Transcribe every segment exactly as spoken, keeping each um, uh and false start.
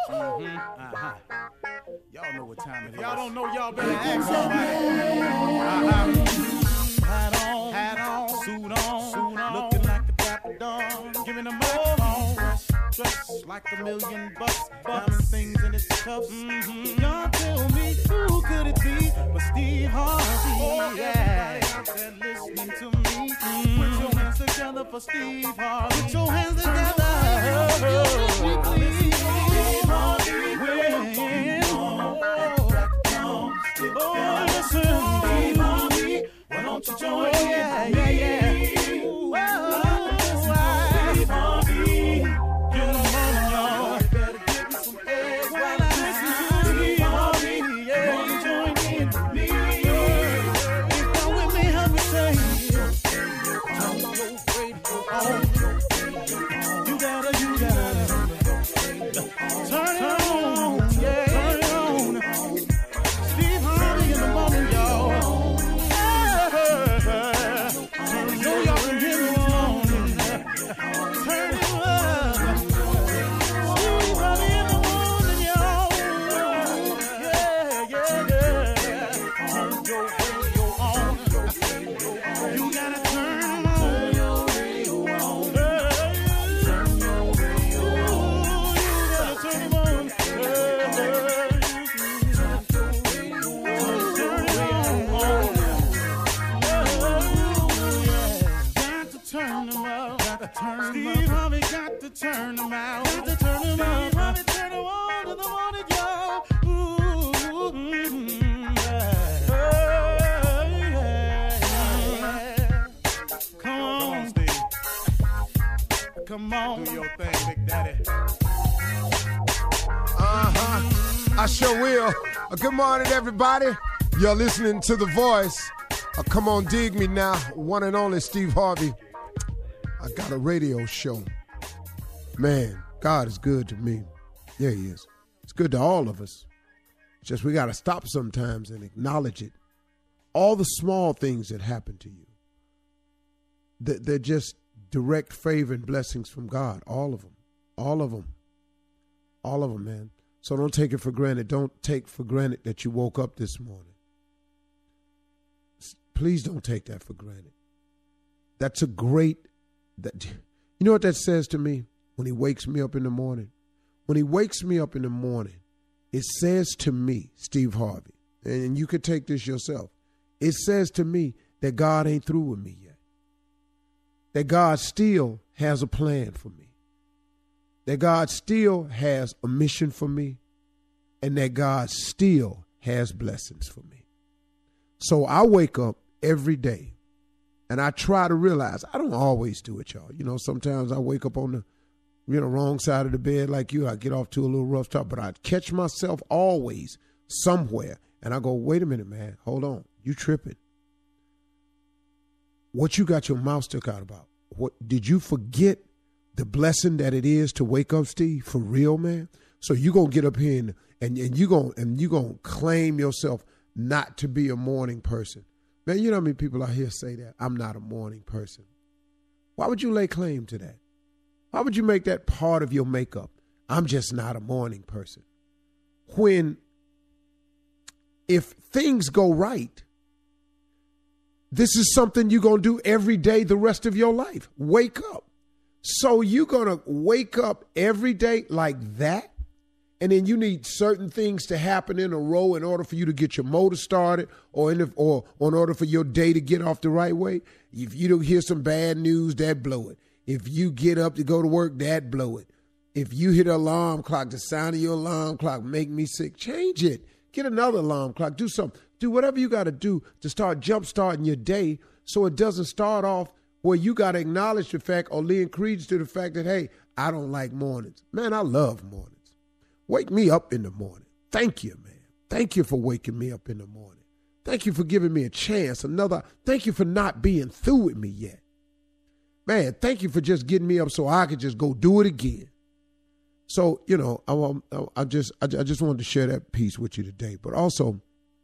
Mm-hmm. Uh-huh. Y'all know what time it is. Y'all don't know, y'all better ask somebody. Uh-huh. Hat on, hat on, suit on, suit on, looking like the Dapper Dawn, giving them microphone. Dressed like a million bucks, diamond things in its cuffs. Mm-hmm. Y'all tell me who could it be but Steve Harvey? Oh, yeah. Everybody out there listening to me, mm-hmm. Put your hands together for Steve Harvey. Put your hands together. Oh, oh, Steve Harvey. Oh, listen, Steve Harvey. Why don't you join me? Yeah, yeah, yeah. Turn them out, to turn them out, Harvey, turn them on in the morning, y'all. Ooh, mm-hmm, yeah. Yeah, yeah. Come on, Steve. Come on, do your thing, Big Daddy. Uh-huh. I sure will. Uh, good morning, everybody. You're listening to The Voice. Uh, come on, dig me now. One and only Steve Harvey. I got a radio show. Man, God is good to me. Yeah, he is. It's good to all of us. It's just we got to stop sometimes and acknowledge it. All the small things that happen to you, they're just direct favor and blessings from God. All of them. All of them. All of them, man. So don't take it for granted. Don't take for granted that you woke up this morning. Please don't take that for granted. That's a great, that, you know what that says to me? When he wakes me up in the morning, when he wakes me up in the morning, it says to me, Steve Harvey, and you could take this yourself. It says to me that God ain't through with me yet. That God still has a plan for me. That God still has a mission for me. And that God still has blessings for me. So I wake up every day and I try to realize, I don't always do it, y'all. You know, sometimes I wake up on the you know, wrong side of the bed like you. I get off to a little rough start, but I catch myself always somewhere. And I go, wait a minute, man. Hold on. You tripping. What you got your mouth stuck out about? What did you forget the blessing that it is to wake up, Steve? For real, man? So you going to get up here and, and, and you going and you going to claim yourself not to be a morning person. Man, you know how many people out here say that? I'm not a morning person. Why would you lay claim to that? Why would you make that part of your makeup? I'm just not a morning person. When, if things go right, this is something you're going to do every day the rest of your life. Wake up. So you're going to wake up every day like that? And then you need certain things to happen in a row in order for you to get your motor started or in the, or, or in order for your day to get off the right way? If you don't hear some bad news, that blow it. If you get up to go to work, that blow it. If you hit an alarm clock, the sound of your alarm clock make me sick, change it. Get another alarm clock. Do something. Do whatever you got to do to start jump-starting your day so it doesn't start off where you got to acknowledge the fact or lend credence to the fact that, hey, I don't like mornings. Man, I love mornings. Wake me up in the morning. Thank you, man. Thank you for waking me up in the morning. Thank you for giving me a chance. Another, thank you for not being through with me yet. Man, thank you for just getting me up so I could just go do it again. So, you know, I, I just I just wanted to share that piece with you today. But also,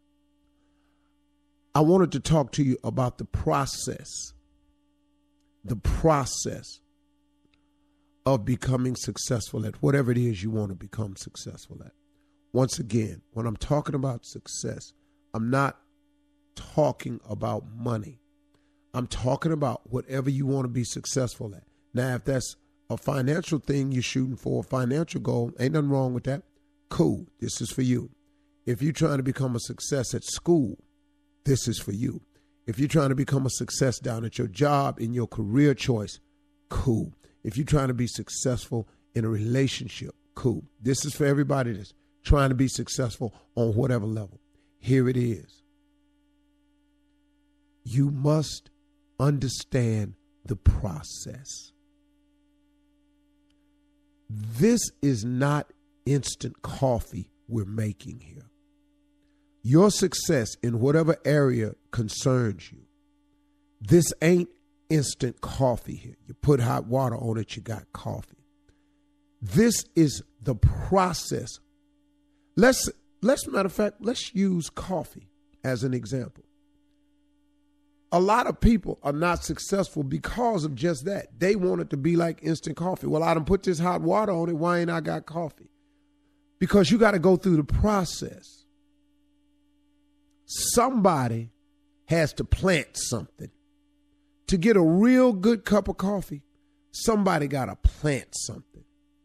I wanted to talk to you about the process, the process of becoming successful at whatever it is you want to become successful at. Once again, when I'm talking about success, I'm not talking about money. I'm talking about whatever you want to be successful at. Now, if that's a financial thing you're shooting for, a financial goal, ain't nothing wrong with that. Cool. This is for you. If you're trying to become a success at school, this is for you. If you're trying to become a success down at your job, in your career choice, cool. If you're trying to be successful in a relationship, cool. This is for everybody that's trying to be successful on whatever level. Here it is. You must understand the process. This is not instant coffee we're making here. Your success in whatever area concerns you, this ain't instant coffee here. You put hot water on it, you got coffee. This is the process. Let's, let's matter of fact, let's use coffee as an example. A lot of people are not successful because of just that. They want it to be like instant coffee. Well, I done put this hot water on it. Why ain't I got coffee? Because you got to go through the process. Somebody has to plant something. To get a real good cup of coffee, somebody got to plant something.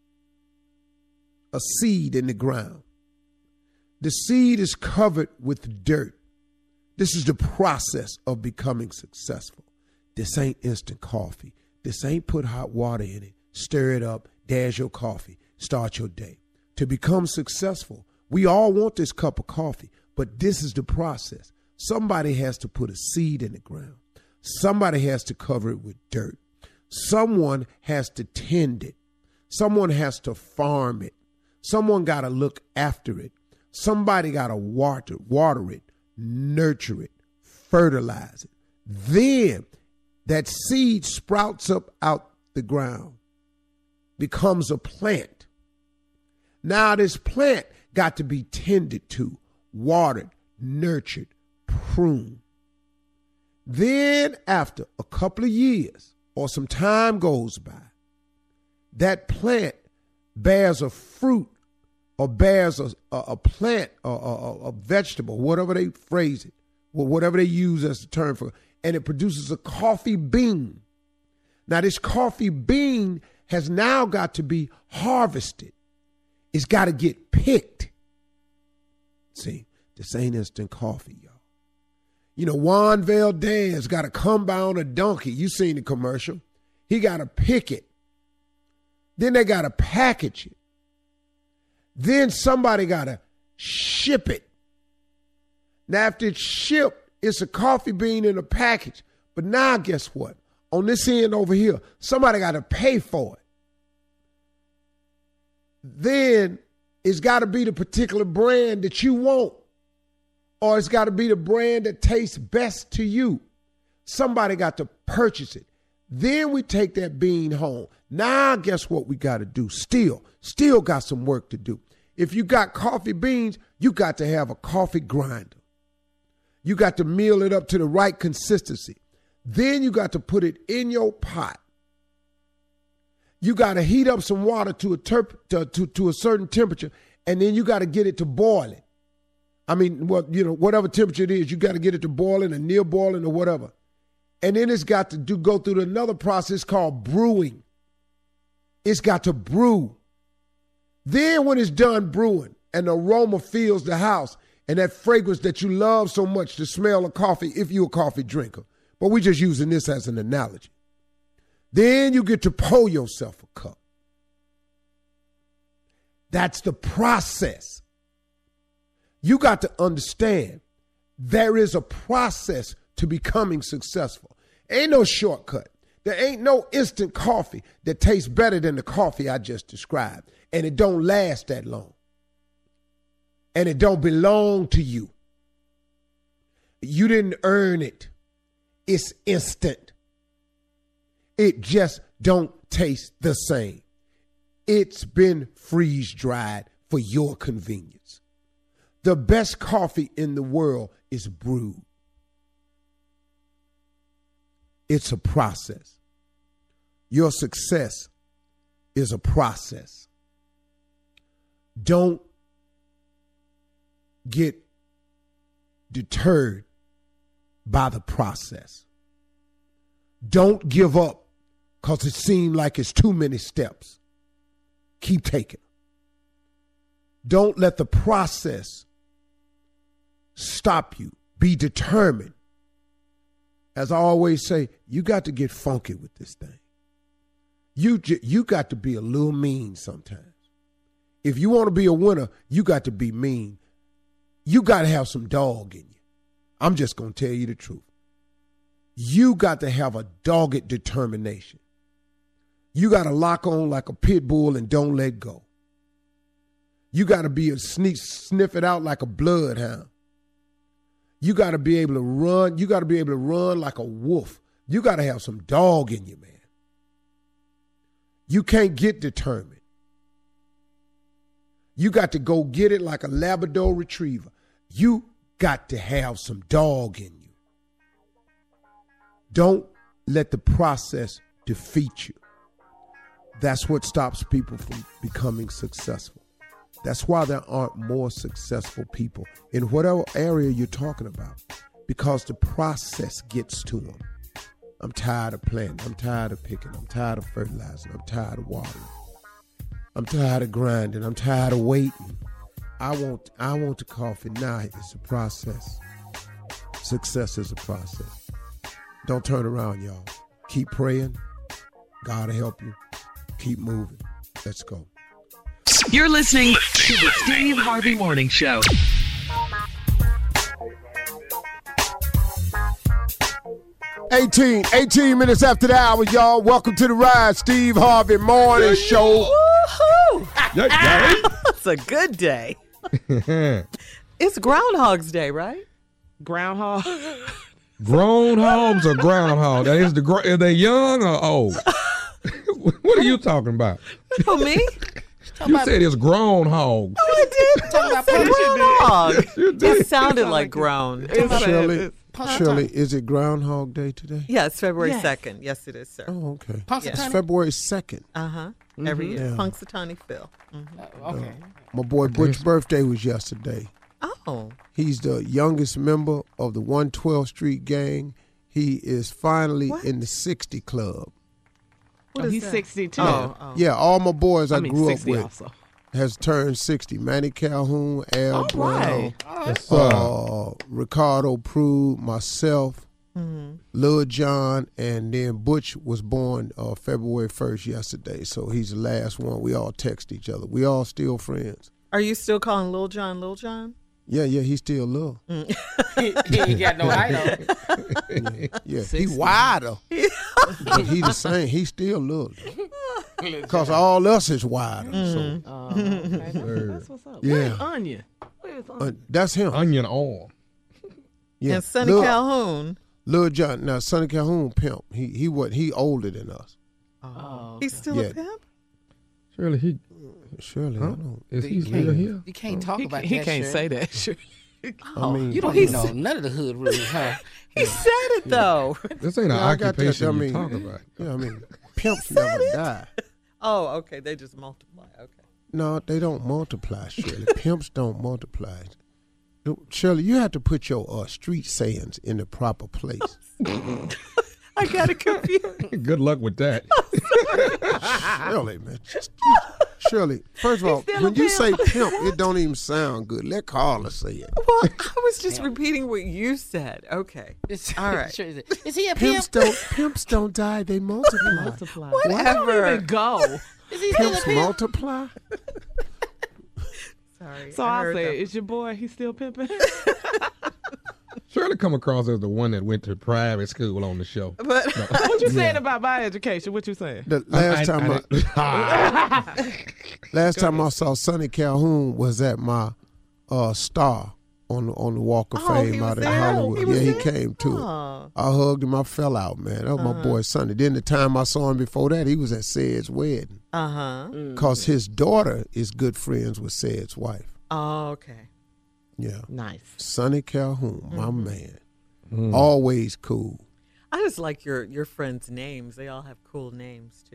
A seed in the ground. The seed is covered with dirt. This is the process of becoming successful. This ain't instant coffee. This ain't put hot water in it, stir it up, dash your coffee, start your day. To become successful, we all want this cup of coffee, but this is the process. Somebody has to put a seed in the ground. Somebody has to cover it with dirt. Someone has to tend it. Someone has to farm it. Someone got to look after it. Somebody got to water, water it, nurture it, fertilize it. Then that seed sprouts up out the ground, becomes a plant. Now this plant got to be tended to, watered, nurtured, pruned. Then after a couple of years or some time goes by, that plant bears a fruit or bears a, a, a plant, a, a, a vegetable, whatever they phrase it, or whatever they use as the term for it, and it produces a coffee bean. Now, this coffee bean has now got to be harvested. It's got to get picked. See, this ain't instant coffee, y'all. You know, Juan Valdez got to come by on a donkey. You seen the commercial. He got to pick it. Then they got to package it. Then somebody got to ship it. Now, after it's shipped, it's a coffee bean in a package. But now, guess what? On this end over here, somebody got to pay for it. Then it's got to be the particular brand that you want. Or it's got to be the brand that tastes best to you. Somebody got to purchase it. Then we take that bean home. Now, guess what we got to do? Still, still got some work to do. If you got coffee beans, you got to have a coffee grinder. You got to mill it up to the right consistency. Then you got to put it in your pot. You got to heat up some water to a, terp- to, to, to a certain temperature, and then you got to get it to boiling. I mean, well, you know, whatever temperature it is, you got to get it to boiling or near boiling or whatever. And then it's got to do go through another process called brewing. It's got to brew. Then when it's done brewing and the aroma fills the house and that fragrance that you love so much, the smell of coffee, if you're a coffee drinker. But we're just using this as an analogy. Then you get to pour yourself a cup. That's the process. You got to understand there is a process to becoming successful. Ain't no shortcut. There ain't no instant coffee that tastes better than the coffee I just described. And it don't last that long. And it don't belong to you. You didn't earn it. It's instant. It just don't taste the same. It's been freeze-dried for your convenience. The best coffee in the world is brewed. It's a process. Your success is a process. Don't get deterred by the process. Don't give up because it seems like it's too many steps. Keep taking. Don't let the process stop you. Be determined. As I always say, you got to get funky with this thing. You, you got to be a little mean sometimes. If you want to be a winner, you got to be mean. You got to have some dog in you. I'm just going to tell you the truth. You got to have a dogged determination. You got to lock on like a pit bull and don't let go. You got to be a sneak, sniff it out like a bloodhound. You got to be able to run. You got to be able to run like a wolf. You got to have some dog in you, man. You can't get determined. You got to go get it like a Labrador retriever. You got to have some dog in you. Don't let the process defeat you. That's what stops people from becoming successful. That's why there aren't more successful people in whatever area you're talking about, because the process gets to them. I'm tired of planting. I'm tired of picking. I'm tired of fertilizing. I'm tired of watering. I'm tired of grinding. I'm tired of waiting. I want I want the coffee now. It's a process. Success is a process. Don't turn around, y'all. Keep praying. God will help you. Keep moving. Let's go. You're listening to the Steve Harvey Morning Show. eighteen, eighteen minutes after the hour, y'all. Welcome to the ride, Steve Harvey Morning Show. Woohoo! It's a good day. It's Groundhog's Day, right? Groundhog. Groundhogs or groundhog? That is the are they young or old? What are you talking about? For me? You said it's groundhog. Oh, I did. Talking about groundhog. You did. It sounded like grown. Shirley, Shirley, is it Groundhog Day today? Yeah, it's February Yes. second. Yes, it is, sir. Oh, okay. Punxsutawney? It's February second. Uh-huh. Every year. Yeah. Punxsutawney Phil. Mm-hmm. Uh, okay. My boy Butch's birthday was yesterday. Oh. He's the youngest member of the one twelfth Street Gang. He is finally What? in the sixty club. What Oh, is he's that? sixty-two. Oh, oh. Yeah, all my boys I, I mean, grew up sixty with also. has turned sixty. Manny Calhoun, Al All Brown, right. Yes, sir. uh, Ricardo Prude, myself, Mm-hmm. Lil John, and then Butch was born uh, February first yesterday. So he's the last one. We all text each other. We all still friends. Are you still calling Lil John Lil John? Yeah, yeah, he's still little. he, he ain't got no height on him. Yeah, yeah. he sixty. wider. But he the same. He still little. Because all us is wider. So, Oh, okay. That's what's up. Yeah. Where's Onion? Where's Onion? uh, that's him. Onion arm. Yeah. And Sonny Lil, Calhoun. Lil John. Now, Sonny Calhoun pimp. He he what? He older than us. Oh, He's still Yeah. a pimp? Surely he Surely, huh? I don't. is he You still can't- here? You can't talk He, about he that can't shit. say that. Sure. I mean, You don't He even know none of the hood rules, huh? He said it, though. This ain't an Yeah, I got that. occupation I you mean, talk about. yeah, I mean, pimps never die. Oh, okay. They just multiply. Okay. No, they don't multiply, Shirley. Pimps don't multiply. Shirley, you have to put your uh, street sayings in the proper place. I got it confused. Good luck with that. Shirley, man. Just- Shirley, first of all, still a when you pimp. say pimp, it don't even sound good. Let Carla say it. Well, I was just repeating what you said. Okay. It's- All right. Sure, is, it- is he a pimp? Pimps don't pimps don't die, they multiply. Multiply. Whatever. Don't even go. Is he still a Pimps pimp? multiply? Sorry. So I I heard say, that. is your boy, he still pimping? Surely come across as the one that went to private school on the show. But What you saying about my education? What you saying? The last I- time I- I, last time I saw Sonny Calhoun was at my uh, Star on the, on the Walk of Oh, he Fame was out in there? Hollywood. He was yeah, there? he came too. Aw. I hugged him. I fell out, man. That was my boy Sonny. Then the time I saw him before that, he was at Said's wedding uh-huh. because his daughter is good friends with Said's wife. Oh, okay. Yeah, Nice. Sonny Calhoun, my man, Mm. always cool. I just like your your friends' names. They all have cool names too.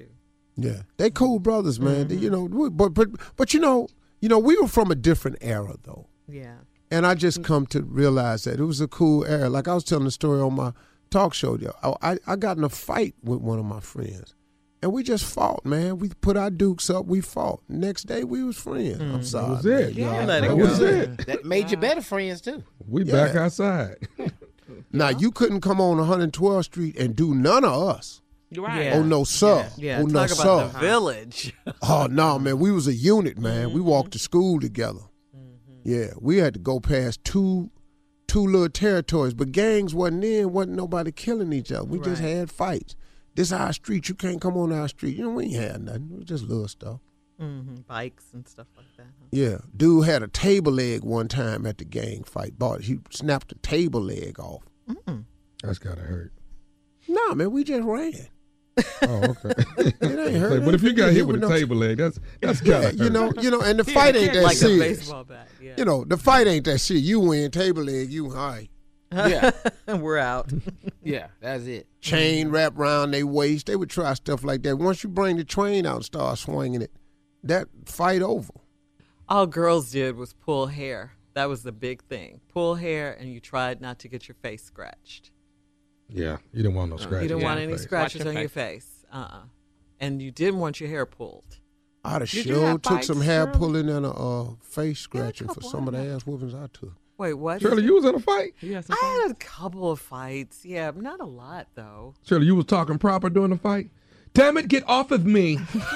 Yeah, they cool brothers, man. They, you know, we- but but but you know, you know, we were from a different era though, Yeah. and I just come to realize that it was a cool era. Like I was telling the story on my talk show, yo, I I got in a fight with one of my friends, and we just fought, man. We put our dukes up, we fought. Next day, we was friends. I'm sorry, That was it. man. Yeah, let it That go. was it. That made you better friends too. We Yeah. back outside. Now you couldn't come on one twelfth Street and do none of us. Right. Yeah. Oh no, sir. Yeah. oh no, Talk about sir. the village. Oh no, man, we was a unit, man. We walked to school together. Yeah, we had to go past two, two little territories, but gangs wasn't in. wasn't nobody killing each other. We just Right. had fights. This our street. You can't come on our street. You know, we ain't had nothing. It was just little stuff. hmm Bikes and stuff like that. Huh? Yeah, dude had a table leg one time at the gang fight. Bought he snapped the table leg off. That's gotta hurt. Nah, man, we just ran. Oh, okay. It ain't hurt. But if you got hit with a no- table leg, that's that's yeah, gotta hurt. you know, you know, and the fight ain't that Like a serious. baseball bat. Yeah. You know, the fight ain't that shit. You win, table leg, you all right. Yeah, We're out. yeah, that's it. Chain wrapped around their waist. They would try stuff like that. Once you bring the train out and start swinging it, that fight over. All girls did was pull hair. That was the big thing. Pull hair, and you tried not to get your face scratched. Yeah, you didn't want no scratches. You didn't on want your any face. scratches Watch your on your face. Uh-uh. And you didn't want your hair pulled. I'd have Did you sure have took fights, some hair Shirley? pulling and a uh, face scratching for couple, some of the I know. ass whoopings I took. Wait, what? Shirley, you was in a fight. You had some I fun? had a couple of fights. Yeah, not a lot, though. Shirley, you was talking proper during the fight. Damn it, get off of me.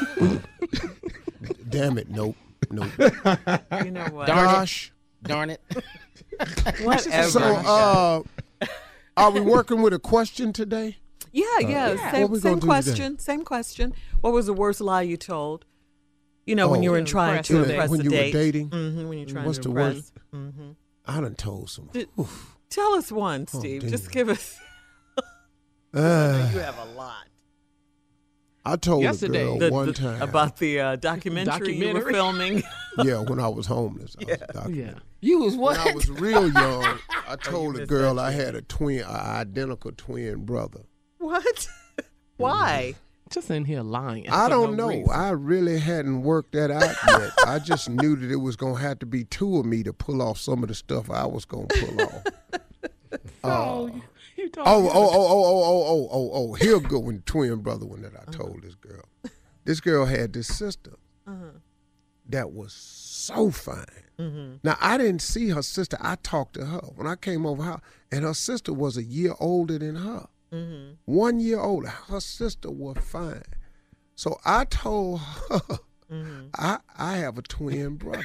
Damn it, nope, nope. You know what? Darn Gosh. Darn it. Whatever. So, uh, are we working with a question today? yeah, yeah. What Same, we same gonna do question. Same question. What was the worst lie you told? You know, when Oh. you were trying to Impress a impress when a you were date. dating? Mm-hmm, when you're trying What's to the impress. worst? Mm-hmm. I done told some. Did- Oof. Tell us one, Steve. damn. Just give us. Uh, You have a lot. I told Yesterday. a girl The- one the- time about the uh, documentary, you were Documentary? filming. yeah, when I was homeless. I was documenting. Yeah. You was When what? I was real young, I told a missed girl that I had a twin, an identical twin brother. What? Why? Just in here lying. I for don't no know. reason. I really hadn't worked that out yet. I just knew that it was gonna have to be two of me to pull off some of the stuff I was gonna pull off. Oh, you, you told Oh, me. oh, oh, oh, oh, oh, oh, oh, oh. Here's a good one, twin brother one that I told this girl. This girl had this sister that was so fine. Now, I didn't see her sister. I talked to her. When I came over her, and her sister was a year older than her. One year older. Her sister was fine. So I told her, I, I have a twin brother.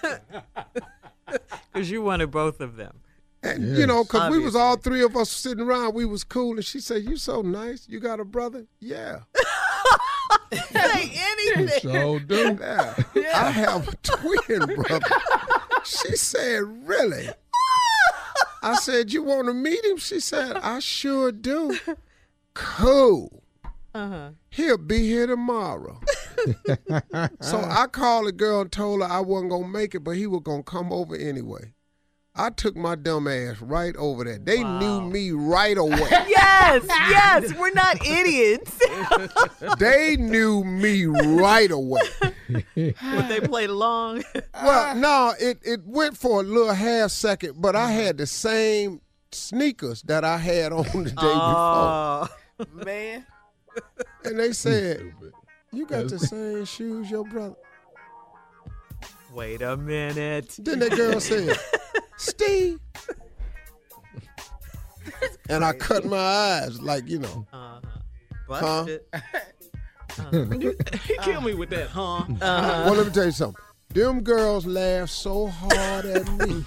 Because you wanted both of them. And, Yes. you know, because we was all three of us sitting around, we was cool. And she said, you so nice. You got a brother? Yeah. Say anything. So do. Yeah. I have a twin brother. She said, really? I said, you want to meet him? She said, I sure do. Cool. Uh-huh. He'll be here tomorrow. So I called the girl and told her I wasn't going to make it, but he was going to come over anyway. I took my dumb ass right over there. They knew me right away. Yes, yes. We're not idiots. They knew me right away. But they played along. Well, no, it, it went for a little half second, but I had the same sneakers that I had on the day Oh. Man. before. And they said, you got the same shoes your brother. Wait a minute. Then that girl said, Steve. And I cut my eyes like, you know. Uh-huh. Huh? Busted. He killed me with that, huh? Well, let me tell you something. Them girls laughed so hard at me.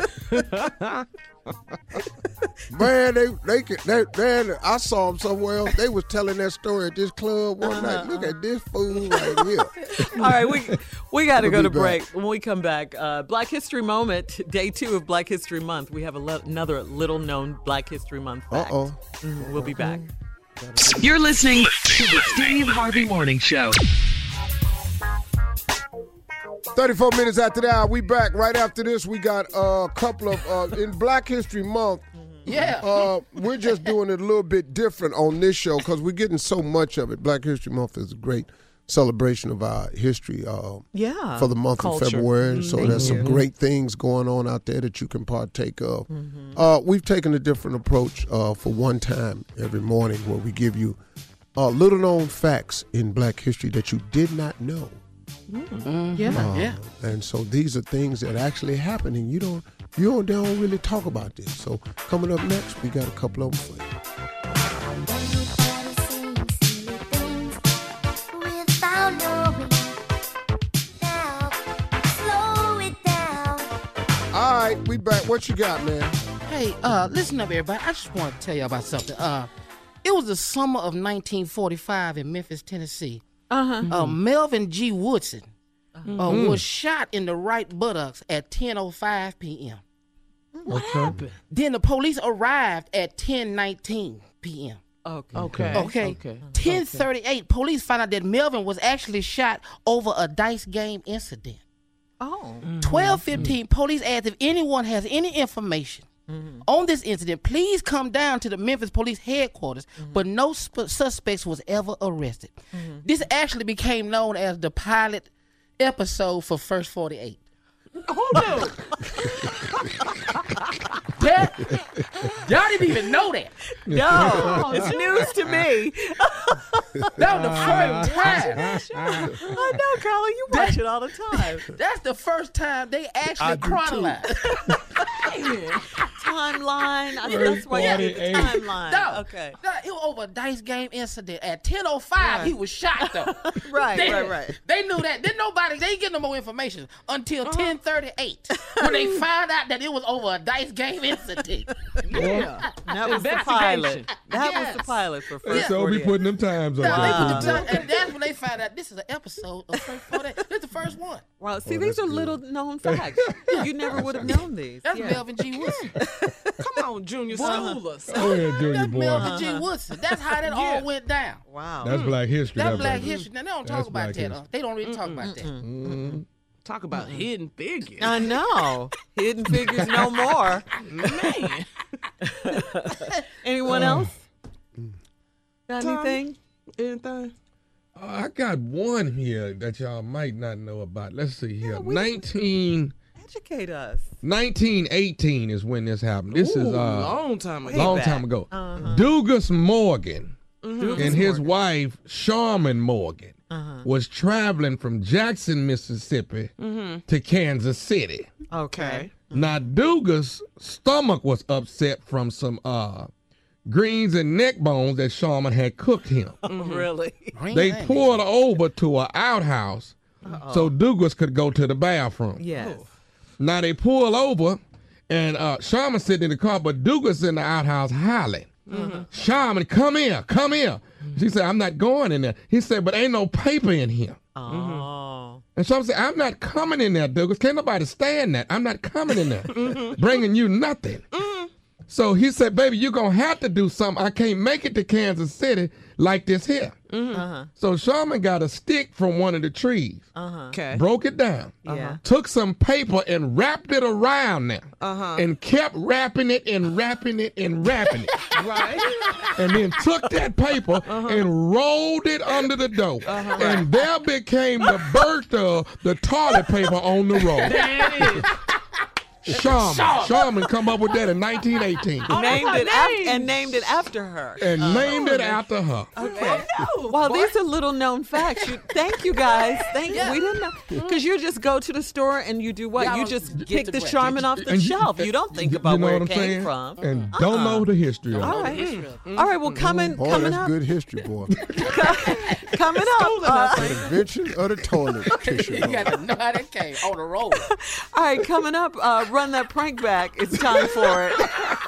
Man, they they could they, man, I saw them somewhere else. They was telling that story at this club one night. Look at this fool right here. All right, we we got to We'll go be to break. back. When we come back, uh, Black History Moment, day two of Black History Month. We have a le- another little-known Black History Month fact. Uh-oh. Mhm, we'll be back. You're listening to the Steve Harvey Morning Show. thirty-four minutes after that, we back. Right after this, we got a couple of, uh, in Black History Month, Yeah. uh, we're just doing it a little bit different on this show because we're getting so much of it. Black History Month is a great celebration of our history uh, Yeah. for the month Culture. of February. So Thank there's some you. great things going on out there that you can partake of. Mm-hmm. Uh, we've taken a different approach uh, for one time every morning where we give you uh, little known facts in black history that you did not know. Yeah. Uh, Yeah. And so these are things that actually happen, and you don't you don't, they don't really talk about this. So coming up next, we got a couple of them for you. All right, we back. What you got, man? Hey, uh, listen up, everybody. I just want to tell you about something. Uh, it was the summer of nineteen forty-five in Memphis, Tennessee. Uh-huh. Uh, Melvin G. Woodson uh, was shot in the right buttocks at ten oh five p.m. Okay. Then the police arrived at ten nineteen p.m. Okay. Okay. Okay. Okay. ten thirty-eight, police found out that Melvin was actually shot over a dice game incident. Oh. twelve fifteen, police asked if anyone has any information on this incident, please come down to the Memphis Police Headquarters, but no sp- suspects was ever arrested. This actually became known as the pilot episode for First forty-eight. Hold on. That, y'all didn't even know that. No, it's news to me. That was the first time. I know, Carla, you watch it all the time. That's the first time they actually chronologized. Timeline. I think that's why you did the forty-eight. timeline. No, Okay. no, it was over a dice game incident. At ten oh five, he was shot, though. Right, They- right, right. They knew that. Then nobody, they didn't get no more information until ten thirty-eight when they found out that it was over a dice game incident. Yeah. That was the Investigation. pilot. That was the Yes. pilot for They first so be forty-eight. putting them times on Now, they top put of the it. time- and that's when they found out this is an episode of First forty-eight. This is the first one. Wow, see, these are little known facts. You never would have known these. That's Yeah. Melvin G. Woodson. Come on, Junior, school us. Go ahead, Junior That's boy. Melvin G. Woodson. That's how that all went down. Wow. That's black history. That's that black brother. history. Now, they don't talk That's about black that. history. uh, They don't really talk about that. Mhm. Talk about hidden figures. I know. Hidden figures no more. Man. Anyone else? Got Tom? anything? Anything? Uh, I got one here that y'all might not know about. Let's see here. we- nineteen, Educate us. nineteen eighteen is when this happened. This is Ooh, uh, long time ago. long back. time ago. Uh-huh. Dugas Morgan Dugas and his Morgan. wife, Sharman Morgan, Uh-huh. was traveling from Jackson, Mississippi to Kansas City. Okay. Now, Dugas' stomach was upset from some uh, greens and neck bones that Sharman had cooked him. Really? Green They onion. pulled her over to an outhouse so Dugas could go to the bathroom. Yes. Now they pull over, and uh, Sharman sitting in the car, but Dugas in the outhouse howling. Sharman, come here, come here. She said, I'm not going in there. He said, but ain't no paper in here. Oh. And Sharman said, I'm not coming in there, Douglas. Can't nobody stand that. I'm not coming in there, bringing you nothing. So he said, baby, you're going to have to do something. I can't make it to Kansas City like this here. Uh-huh. So Sharman got a stick from one of the trees, Uh-huh. Okay. broke it down, Yeah. took some paper and wrapped it around there, Uh-huh. and kept wrapping it and wrapping it and wrapping it. Right. And then took that paper and rolled it under the door. And there became the birth of the toilet paper on the road. There it is. Sharman. Sharman come up with that in nineteen eighteen. Named her it after name. and named it after her. And named it after her. Okay. Well, these are little known facts. You, thank you guys. Thank you. We didn't know because you just go to the store and you do what? Y'all you don't just get pick the the bread. Charmin off the And you- shelf. You don't think You about know where what it I'm came saying? from. And don't know the history of All it. right. All right. Well, coming Boy, coming that's up, good history, boy. coming up. uh, Invention of the toilet tissue. You got to know how that came on the road. all right, coming up. Uh, run that prank back. It's time for it.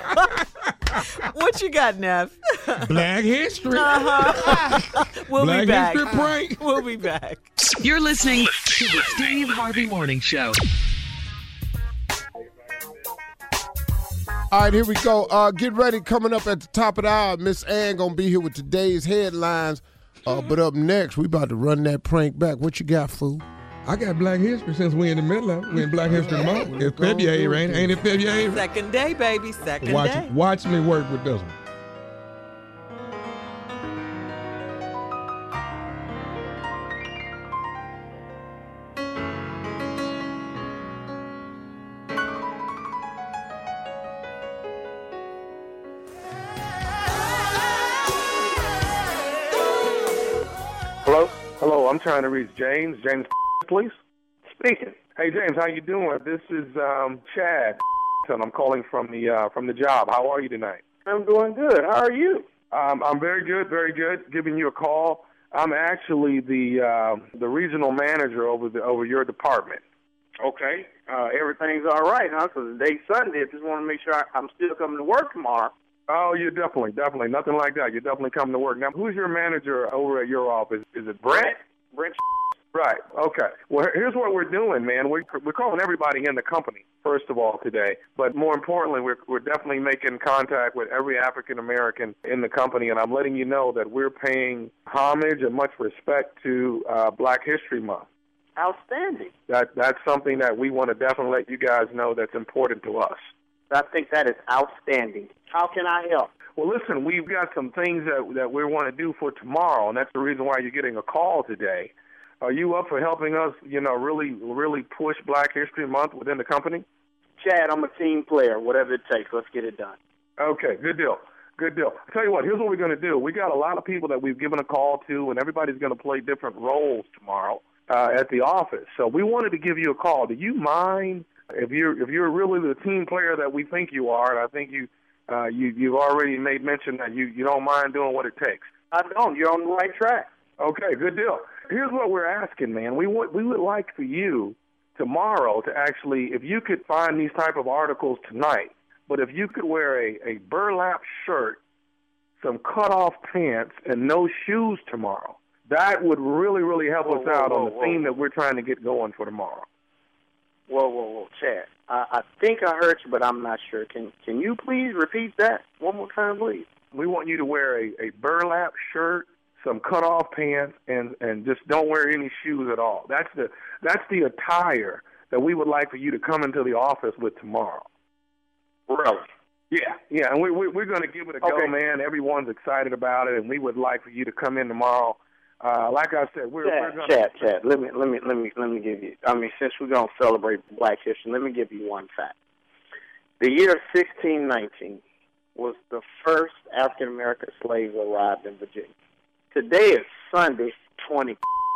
What you got, Neff? Black history. We'll Black be back. history prank. We'll be back. You're listening to the Steve Harvey Morning Show. All right, here we go. Uh, get ready. Coming up at the top of the hour, Miss Ann gonna be here with today's headlines. Uh, but up next, we about to run that prank back. What you got, fool? I got black history since we in the middle of it. We in Black History Month. It's February, ain't it? Ain't it February? Second day, baby. Second Watch, day. watch me work with this one. I'm trying to reach James. James, please. Speaking. Hey, James, how you doing? This is um, Chad, and I'm calling from the uh, from the job. How are you tonight? I'm doing good. How are you? Um, I'm very good, very good. Giving you a call. I'm actually the uh, the regional manager over the over your department. Okay. Uh, everything's all right, huh? Because today's Sunday. I just want to make sure I, I'm still coming to work tomorrow. Oh, you're definitely, definitely. Nothing like that. You're definitely coming to work. Now, who's your manager over at your office? Is it Brent? Brent. Right. Okay. Well, here's what we're doing, man. We're, we're calling everybody in the company, first of all, today. But more importantly, we're, we're definitely making contact with every African-American in the company, and I'm letting you know that we're paying homage and much respect to uh, Black History Month. Outstanding. That That's something that we want to definitely let you guys know that's important to us. I think that is outstanding. How can I help? Well, listen, we've got some things that, that we want to do for tomorrow, and that's the reason why you're getting a call today. Are you up for helping us, you know, really, really push Black History Month within the company? Chad, I'm a team player. Whatever it takes, let's get it done. Okay, good deal. Good deal. I'll tell you what, here's what we're going to do. We got a lot of people that we've given a call to, and everybody's going to play different roles tomorrow uh, at the office. So we wanted to give you a call. Do you mind if you're if you're really the team player that we think you are? And I think you uh, you you've already made mention that you you don't mind doing what it takes. I don't. You're on the right track. Okay, good deal. Here's what we're asking, man. We want, we would like for you tomorrow to actually, if you could find these type of articles tonight, but if you could wear a, a burlap shirt, some cut-off pants, and no shoes tomorrow, that would really, really help whoa, us whoa, out whoa, on the whoa. theme that we're trying to get going for tomorrow. Whoa, whoa, whoa, Chad. I, I think I heard you, but I'm not sure. Can Can you please repeat that one more time, please? We want you to wear a, a burlap shirt, some cut-off pants, and, and just don't wear any shoes at all. That's the that's the attire that we would like for you to come into the office with tomorrow. Really? Yeah, yeah, and we, we, we're going to give it a Okay. go, man. Everyone's excited about it, and we would like for you to come in tomorrow. Uh, like I said, we're, we're Chad, going Chad, Chad, let me, let me, let me, let me give you. I mean, since we're gonna celebrate Black History, let me give you one fact. The year sixteen nineteen was the first African American slave arrived in Virginia. Today is Sunday, twenty.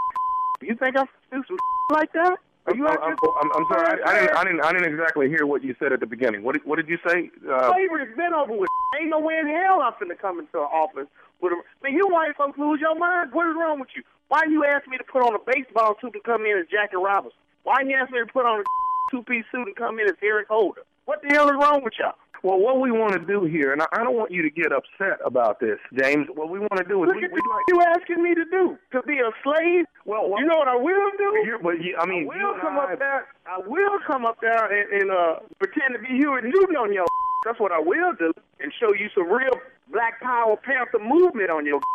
You think I'm do some like that? Are you I'm, I'm, I'm, I'm sorry, I, I, didn't, I didn't, I didn't exactly hear what you said at the beginning. What did, what did you say? Uh, Slavery's been over with. Ain't no way in hell I'm finna come into an office with a. Man, you white folks lose your mind. What is wrong with you? Why you ask me to put on a baseball suit to come in as Jackie Robinson? Why you ask me to put on a two-piece suit and come in as Eric Holder? What the hell is wrong with y'all? Well, what we want to do here, and I, I don't want you to get upset about this, James. What we want to do is Look we, at we'd the like. you asking me to do to be a slave. Well, well you know what I will do? Here, but you, I mean, I you will and come I, up there. I will come up there and, and uh, pretend to be Huey Newton on your. That's what I will do, and show you some real Black Power Panther movement on your.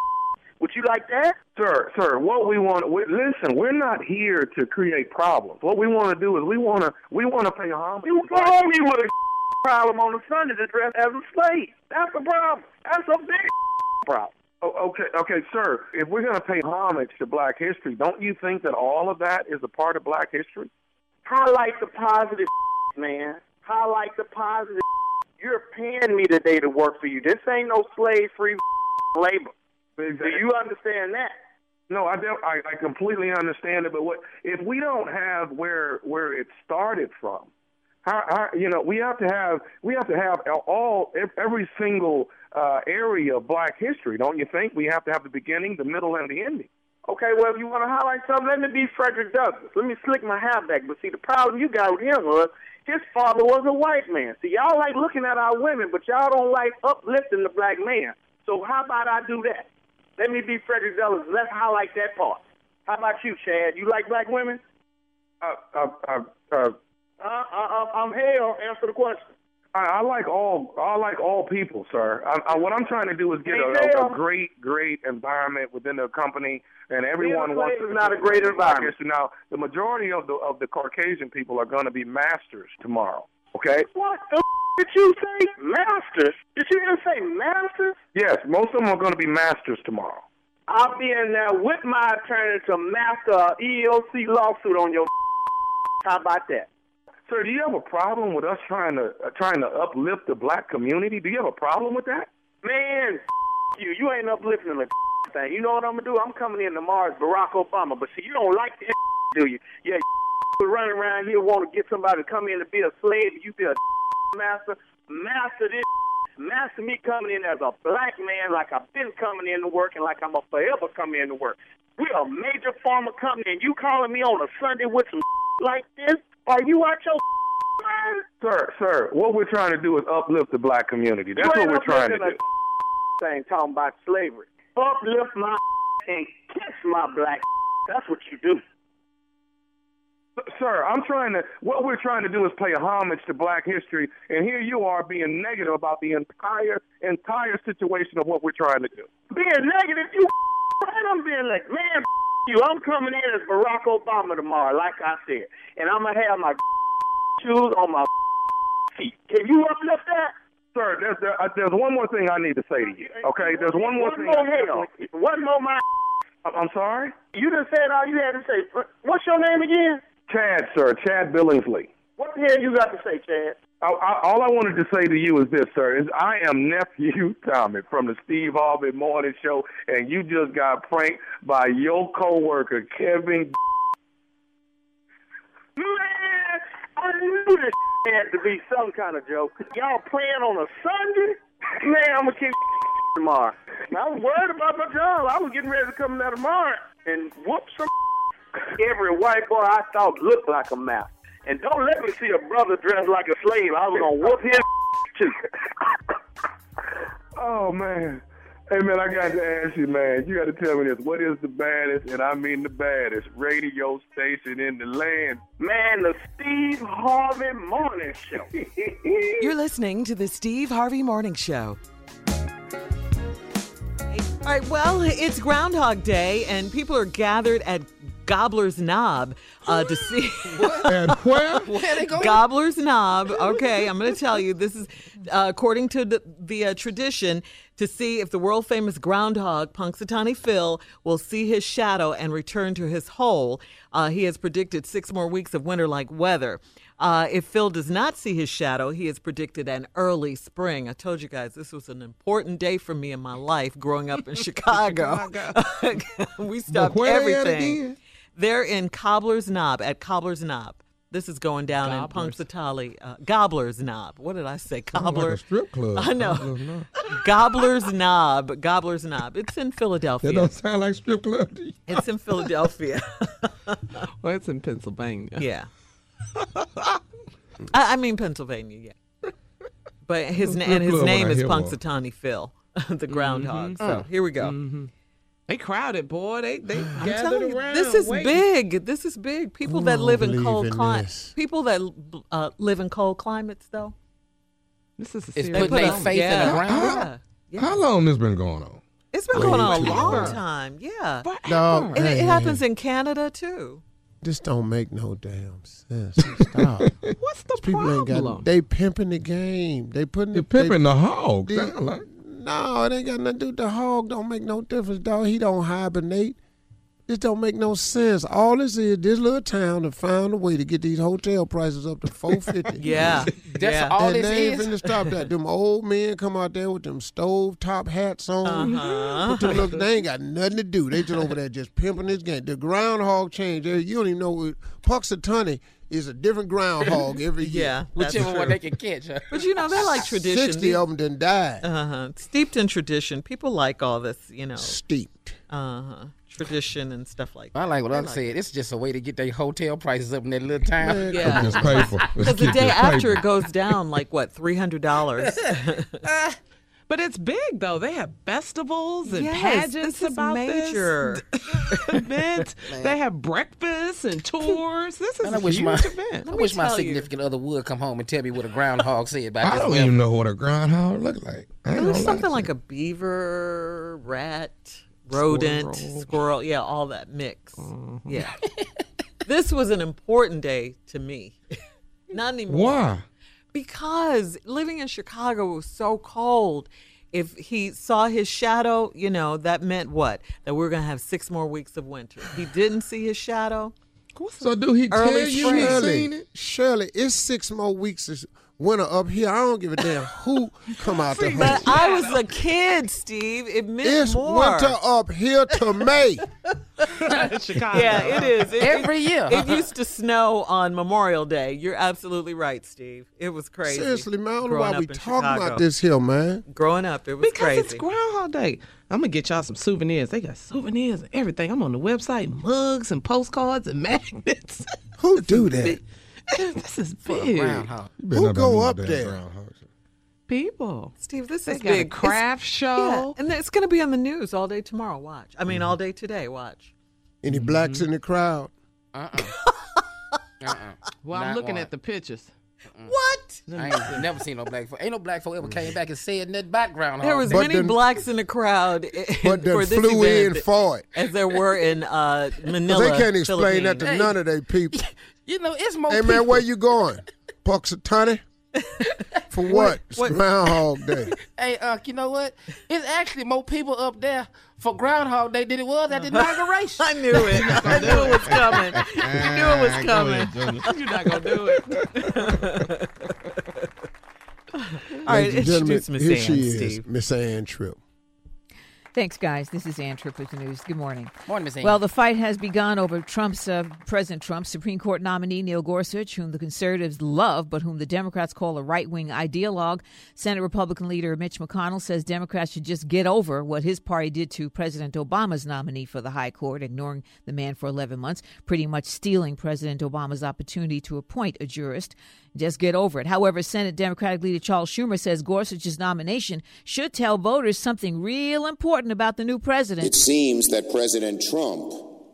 Would you like that? Sir, sir, what we want, we, listen, we're not here to create problems. What we want to do is we want to we want to pay homage. You told me with a problem on the Sunday to dress as a slave. That's the problem. That's a big problem. Oh, okay, okay, sir, if we're going to pay homage to Black history, don't you think that all of that is a part of Black history? Highlight the positive, man. Highlight the positive. You're paying me today to work for you. This ain't no slave-free labor. Exactly. Do you understand that? No, I don't. I, I completely understand it. But what if we don't have where where it started from? How, how you know we have to have we have to have all every single uh, area of Black history, don't you think? We have to have the beginning, the middle, and the ending. Okay, well, if you want to highlight something, let me be Frederick Douglass. Let me slick my hair back. But see, the problem you got with him was his father was a white man. See, y'all like looking at our women, but y'all don't like uplifting the black man. So how about I do that? Let me be Frederick Douglass. Let's highlight that part. How about you, Chad? You like black women? Uh, uh, uh, uh, uh, uh, I'm here. Answer the question. I, I like all. I like all people, sir. I, I, what I'm trying to do is get a, a, a great, great environment within the company, and everyone wants. It's not a great environment. Now, the majority of the of the Caucasian people are going to be masters tomorrow. Okay. What the f- did you say? Masters? Did you even say masters? Yes, most of them are going to be masters tomorrow. I'll be in there with my attorney to master an E E O C lawsuit on your. How about that? Sir, do you have a problem with us trying to uh, trying to uplift the black community? Do you have a problem with that? Man, you. You ain't uplifting the thing. You know what I'm gonna do? I'm coming in tomorrow as Barack Obama. But see, you don't like this, do you? Yeah, you running around here want to get somebody to come in to be a slave. You be a master, master this. Master me coming in as a black man, like I've been coming in to work, and like I'm a forever come in to work. We're a major pharma company, and you calling me on a Sunday with some like this? Are you out your mind? Sir, sir, what we're trying to do is uplift the black community. That's You what ain't we're trying to uplifting do. a thing talking about slavery. Uplift my and kiss my black. That's what you do. Sir, I'm trying to, what we're trying to do is pay homage to black history, and here you are being negative about the entire, entire situation of what we're trying to do. Being negative, you right? I'm being like, man, you. I'm coming in as Barack Obama tomorrow, like I said, and I'm going to have my shoes on my feet. Can you uplift that? Sir, there's, there, uh, there's one more thing I need to say to you, okay? There's one more one thing. More hell. One more my I'm sorry? You done said all you had to say. What's your name again? Chad, sir, Chad Billingsley. What the hell you got to say, Chad? I, I, all I wanted to say to you is this, sir, is I am Nephew Tommy from the Steve Harvey Morning Show, and you just got pranked by your coworker, Kevin. Man, I knew this had to be some kind of joke. Y'all playing on a Sunday? Man, I'm going to kick tomorrow. I was worried about my job. I was getting ready to come there tomorrow and whoop some. Every white boy I thought looked like a mouse. And don't let me see a brother dressed like a slave. I was going to whoop his too. Oh, man. Hey, man, I got to ask you, man. You got to tell me this. What is the baddest, and I mean the baddest, radio station in the land? Man, the Steve Harvey Morning Show. You're listening to the Steve Harvey Morning Show. All right, well, it's Groundhog Day, and people are gathered at Gobbler's Knob uh, to see. And where? Where they going? Gobbler's Knob. Okay, I'm going to tell you. This is uh, according to the, the uh, tradition to see if the world famous groundhog Punxsutawney Phil will see his shadow and return to his hole. Uh, he has predicted six more weeks of winter-like weather. Uh, if Phil does not see his shadow, he has predicted an early spring. I told you guys this was an important day for me in my life growing up in Chicago. We stopped But where they at everything. again? They're in Cobbler's Knob, at Cobbler's Knob. This is going down Gobblers. in Punxsutawney. Uh, Gobbler's Knob. What did I say? Cobbler. Like a strip club. I know. Gobbler's Knob. Gobbler's Knob. Gobbler's Knob. It's in Philadelphia. That don't sound like strip club to you. It's in Philadelphia. Well, it's in Pennsylvania. Yeah. I, I mean Pennsylvania, yeah. But his na- and his Look, name when I is hear one. Punxsutawney Phil, the groundhog. So here we go. Mm-hmm. They crowded, boy. They they I'm gathered telling you, around. this is waiting. big. This is big. People Who that don't live in believe cold in climates. this? People that uh, live in cold climates, though. This is a It's serious putting their thing. faith yeah. in the ground. Yeah. yeah. How long this been going on? It's been Way going on a too long long. time. Yeah. No, And it, hey, it hey, happens hey. in Canada too. This don't make no damn sense. Stop. What's the People ain't problem? got. They pimping the game. They putting You're the they- pimping the hog. they- Sound like. No, it ain't got nothing to do with the hog. Don't make no difference, dog. He don't hibernate. This don't make no sense. All this is, this little town have found a way to get these hotel prices up to four fifty. Yeah. That's yeah. all and this they ain't is. finna stop that. Them old men come out there with them stove top hats on. Uh-huh. Put them look, they ain't got nothing to do. They just over there just pimping this game. The groundhog change. You don't even know. What, Punxsutawney is a different groundhog every year. Yeah. that's Whichever true. one they can catch. Huh? But you know, they're like tradition. Sixty of them done died. Uh-huh. Steeped in tradition. People like all this, you know, Steeped. uh-huh. tradition and stuff like that. I like what They I said. It's just a way to get their hotel prices up in that little town. Man, Yeah. It's paper. Because the day after it goes down, like what, three hundred dollars? But it's big though. They have festivals and Yes, pageants this is about major. this event. They have breakfasts and tours. This is Man, I a wish huge my event. I wish my tell you. significant other would come home and tell me what a groundhog said about I this don't weather. even know what a groundhog look like. I ain't It gonna was lie something to like you. a beaver, rat, rodent, Squirrel. squirrel. Yeah, all that mix. Yeah. This was an important day to me. Not anymore. Why? Because living in Chicago was so cold. If he saw his shadow, you know, that meant what? That we are going to have six more weeks of winter. He didn't see his shadow. So do he tell Early you spring. he Shirley, seen it? Shirley, it's six more weeks of winter up here. I don't give a damn who come out the But house. I was a kid, Steve. It meant It's more. winter up here to May. Chicago. Yeah, it is. It, Every year. It used to snow on Memorial Day. You're absolutely right, Steve. It was crazy. Seriously, man, I don't know Growing why we up in talking Chicago. about this here, man. Growing up, it was Because crazy. it's Groundhog Day. I'm going to get y'all some souvenirs. They got souvenirs and everything. I'm on the website, mugs and postcards and magnets. Who do that? This is For a big. groundhog. Who go up there? People. Steve, this They is got big. a craft It's- show. Yeah, and it's going to be on the news all day tomorrow. Watch. I mean, all day today. Watch. Any blacks in the crowd? Uh-uh. uh-uh. Well, I'm Not looking one. at the pictures. What? I ain't never seen no black folk. Ain't no black folk ever came back and said in that background. There was But many then- blacks in the crowd But for then this flew event in for it. as there were in uh, 'Cause Manila. they can't explain that to Philippines. none of their people. You know, it's more Hey, people. man, where you going? Puxatawny? For what? It's what- Groundhog Day. Hey, uh, you know what? It's actually more people up there for Groundhog Day than it was at the inauguration. I knew it. I knew it was coming. I knew it was coming. You're not going to do it. All right, Ladies and gentlemen, introduce Miss here Ann, she is, Steve. Miss Ann Tripp. Thanks, guys. This is Ann Tripp with the news. Good morning. Morning, Miss Ann. Well, the fight has begun over Trump's uh, President Trump's Supreme Court nominee Neil Gorsuch, whom the conservatives love, but whom the Democrats call a right-wing ideologue. Senate Republican leader Mitch McConnell says Democrats should just get over what his party did to President Obama's nominee for the high court, ignoring the man for eleven months, pretty much stealing President Obama's opportunity to appoint a jurist. Just get over it. However, Senate Democratic leader Charles Schumer says Gorsuch's nomination should tell voters something real important about the new president. It seems that President Trump,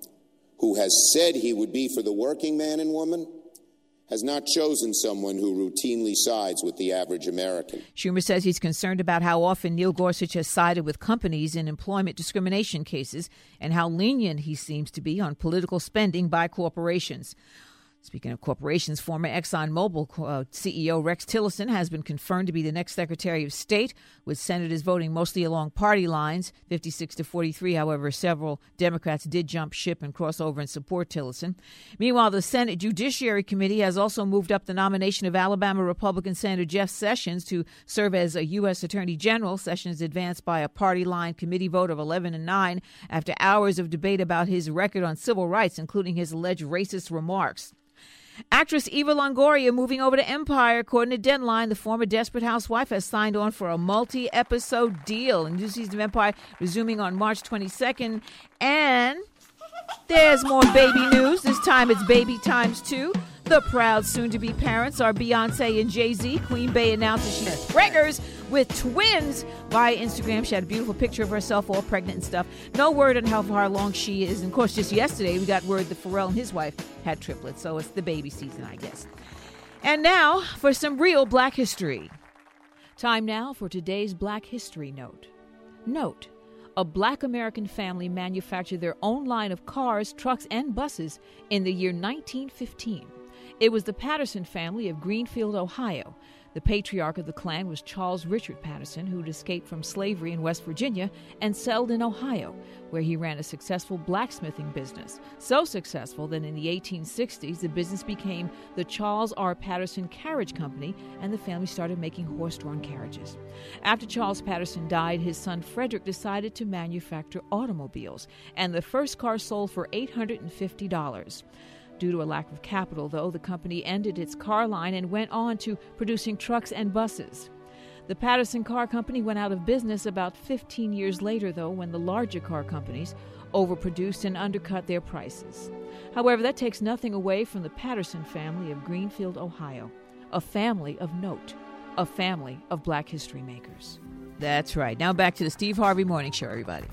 who has said he would be for the working man and woman, has not chosen someone who routinely sides with the average American. Schumer says he's concerned about how often Neil Gorsuch has sided with companies in employment discrimination cases and how lenient he seems to be on political spending by corporations. Speaking of corporations, former ExxonMobil uh, C E O Rex Tillerson has been confirmed to be the next Secretary of State, with senators voting mostly along party lines, fifty-six to forty-three. However, several Democrats did jump ship and cross over and support Tillerson. Meanwhile, the Senate Judiciary Committee has also moved up the nomination of Alabama Republican Senator Jeff Sessions to serve as a U S Attorney General. Sessions advanced by a party line committee vote of eleven and nine after hours of debate about his record on civil rights, including his alleged racist remarks. Actress Eva Longoria moving over to Empire. According to Deadline, the former Desperate Housewife has signed on for a multi-episode deal. And new season of Empire resuming on March twenty-second. And there's more baby news. This time it's baby times two. The proud soon-to-be parents are Beyonce and Jay-Z. Queen Bey announces she has preggers with twins via Instagram. She had a beautiful picture of herself all pregnant and stuff. No word on how far along she is. And, of course, just yesterday we got word that Pharrell and his wife had triplets. So it's the baby season, I guess. And now for some real Black history. Time now for today's Black History Note. Note, a Black American family manufactured their own line of cars, trucks, and buses in the year nineteen fifteen. It was the Patterson family of Greenfield, Ohio. The patriarch of the clan was Charles Richard Patterson, who'd escaped from slavery in West Virginia and settled in Ohio, where he ran a successful blacksmithing business. So successful that in the eighteen sixties, the business became the Charles R. Patterson Carriage Company, and the family started making horse-drawn carriages. After Charles Patterson died, his son Frederick decided to manufacture automobiles, and the first car sold for eight hundred fifty dollars. Due to a lack of capital, though, the company ended its car line and went on to producing trucks and buses. The Patterson Car Company went out of business about fifteen years later, though, when the larger car companies overproduced and undercut their prices. However, that takes nothing away from the Patterson family of Greenfield, Ohio, a family of note, a family of Black history makers. That's right. Now back to the Steve Harvey Morning Show, everybody.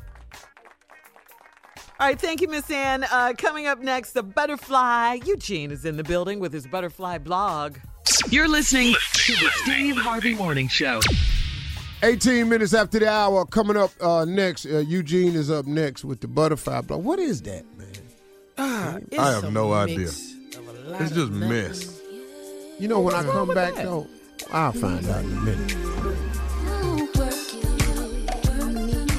All right, thank you, Miss Ann. Uh, coming up next, the Butterfly. Eugene is in the building with his Butterfly blog. You're listening to the Steve Harvey Morning Show. eighteen minutes after the hour, coming up uh, next, uh, Eugene is up next with the Butterfly blog. What is that, man? Ah, I have no idea. It's just mess. You know, when I come back, though, I'll find out in a minute.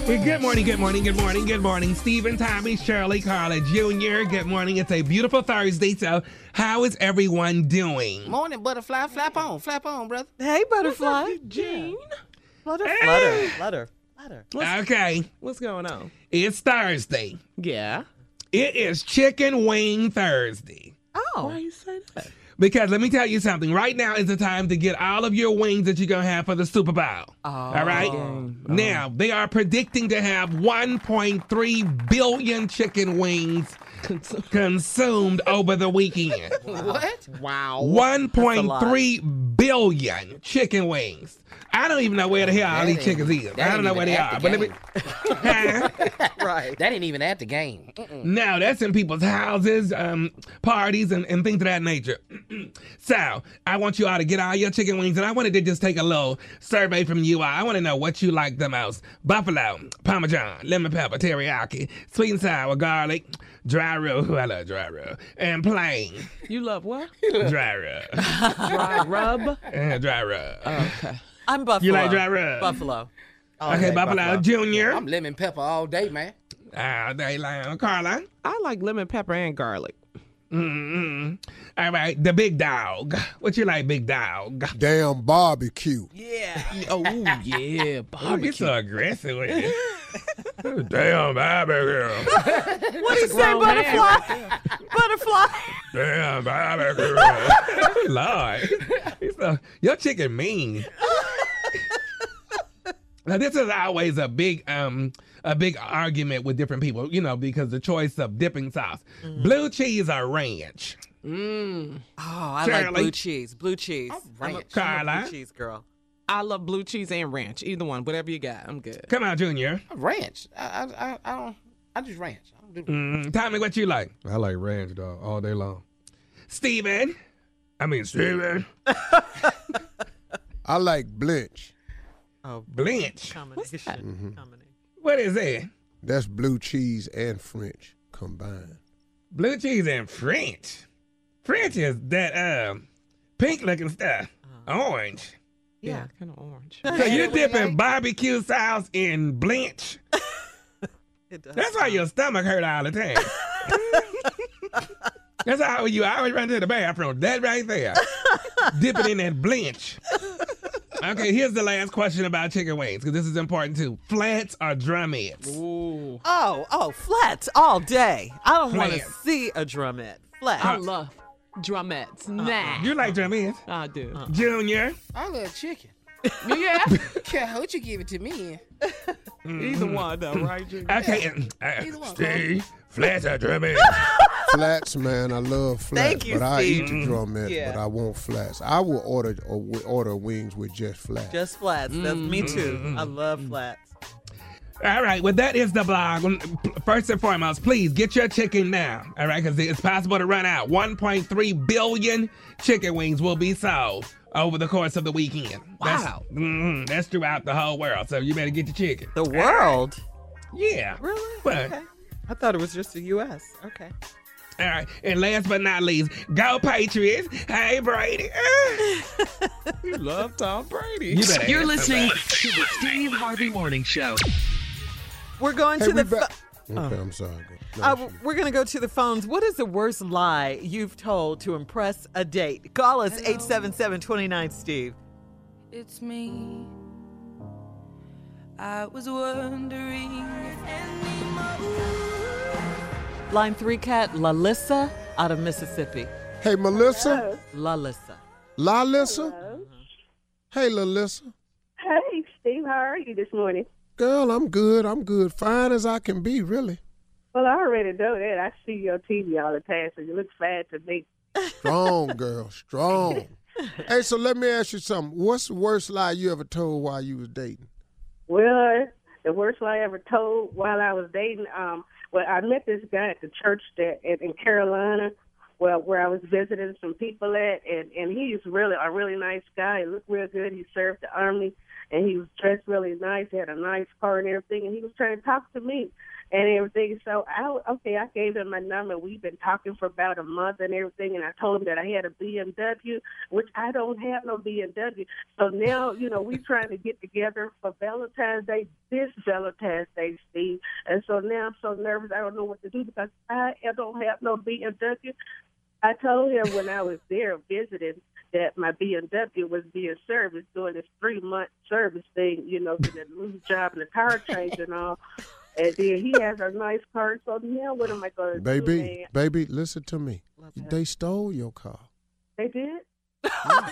Well, good morning, good morning, good morning, good morning. Stephen, Tommy, Shirley, Carla Junior Good morning. It's a beautiful Thursday. So, how is everyone doing? Morning, butterfly. Flap on, flap on, brother. Hey, butterfly. Jean. Flutter, Hey. flutter, flutter, flutter. What's, Okay, what's going on? it's Thursday. Yeah. It is Chicken Wing Thursday. Oh. Why you say that? Because let me tell you something. Right now is the time to get all of your wings that you're going to have for the Super Bowl. Oh. All right? Now, they are predicting to have one point three billion chicken wings consumed over the weekend. What? Wow. one point three billion chicken wings. I don't even know where the hell all That these ain't- chickens is. that I don't ain't know where they even are. at But the let me. Huh? Right. That ain't even at the game. Mm-mm. No, that's in people's houses, um, parties, and, and things of that nature. So, I want you all to get all your chicken wings, and I wanted to just take a little survey from you all. I want to know what you like the most. Buffalo, Parmesan, lemon pepper, teriyaki, sweet and sour, garlic, dry rub. I love dry rub. And plain. You love what? Dry rub. Dry rub? Uh, dry rub. Okay. I'm Buffalo. You like dry rub? Buffalo. Okay, Buffalo, Junior. I'm lemon pepper all day, man. Ah, they like Carla. I like lemon pepper and garlic. Mm-hmm. All right, the big dog. What you like, big dog? Damn barbecue. Yeah. Oh, yeah. Oh, you so aggressive with it. Damn barbecue. What do you say, butterfly? Butterfly. Damn barbecue. Lord. He's so, your chicken mean. Now, this is always a big um a big argument with different people, you know, because the choice of dipping sauce. Mm. Blue cheese or ranch? Mm. Oh, I Shirley. like blue cheese. Blue cheese. I'm I'm a, ranch. I'm a Carla. blue cheese girl. I love blue cheese and ranch. Either one. Whatever you got. I'm good. Come on, Junior. Ranch. I, I, I, I don't. I just ranch. I don't do. Mm, tell me what you like. I like ranch, dog, all day long. Steven. I mean, Steven. I like blanch. Oh, Blanch. combination. Combination. What is that? That's blue cheese and French combined. Blue cheese and French. French is that um pink looking stuff. Orange. Yeah, kind of orange. So you're dipping barbecue sauce in blanch. It does. That's why your stomach hurt all the time. That's how you always run to the bathroom. That right there. Dip it in that blanch. Okay, here's the last question about chicken wings, because this is important too. Flats or drumettes? Ooh. Oh, oh, flats all day. I don't want to Flats. see a drumette. Flat. I love drumettes. Nah. You like drumettes? I do. Junior? I love chicken. Yeah. Care what you give it to me. Either one, though, right, Junior? Okay, uh, Either one, Steve, flats or drumettes? Flats, man, I love flats, Thank you, but I eat Steve. the drumette, Yeah. but I want flats. I will order or wi- order wings with just flats. Just flats. That's me too. I love flats. All right, well, that is the blog. First and foremost, please get your chicken now, all right, because it's possible to run out. one point three billion chicken wings will be sold over the course of the weekend. Wow. That's, mm, that's throughout the whole world, so you better get your chicken. The world? Yeah. Really? Well, Okay. I thought it was just the U S Okay. all right, and last but not least, go Patriots. Hey, Brady. You love Tom Brady. You better You're answer listening that. to the Steve Harvey Morning Show. We're going Hey, to we the. back. pho- Okay, I'm sorry. Go. No, Uh, shoot. we're going to go to the phones. What is the worst lie you've told to impress a date? Call us eight seven seven, two nine, Steve. It's me. I was wondering if any more. Line three cat, Lalissa out of Mississippi. Hey, Melissa? Lalissa. Lalissa? Hey, Lalissa. Hey, Steve, how are you this morning? Girl, I'm good. I'm good. Fine as I can be, really. Well, I already know that. I see your T V all the time, so you look fine to me. Strong, girl. Strong. Hey, so let me ask you something. What's the worst lie you ever told while you was dating? Well, the worst lie I ever told while I was dating, um, well, I met this guy at the church that in, in Carolina, well, where I was visiting some people at, and, and he's really a really nice guy. He looked real good. He served the Army, and he was dressed really nice. He had a nice car and everything, and he was trying to talk to me. and everything. So I okay, I gave him my number. We've been talking for about a month and everything, and I told him that I had a B M W, which I don't have no B M W. So now, you know, we're trying to get together for Valentine's Day, this Valentine's Day, Steve. And so now I'm so nervous, I don't know what to do because I don't have no B M W. I told him when I was there visiting that my B M W was being serviced doing this three-month service thing, you know, for the new job and the tire change and all. And then he has a nice car, so now what am I going to baby, do, man? Baby, listen to me. They stole your car. They did? oh,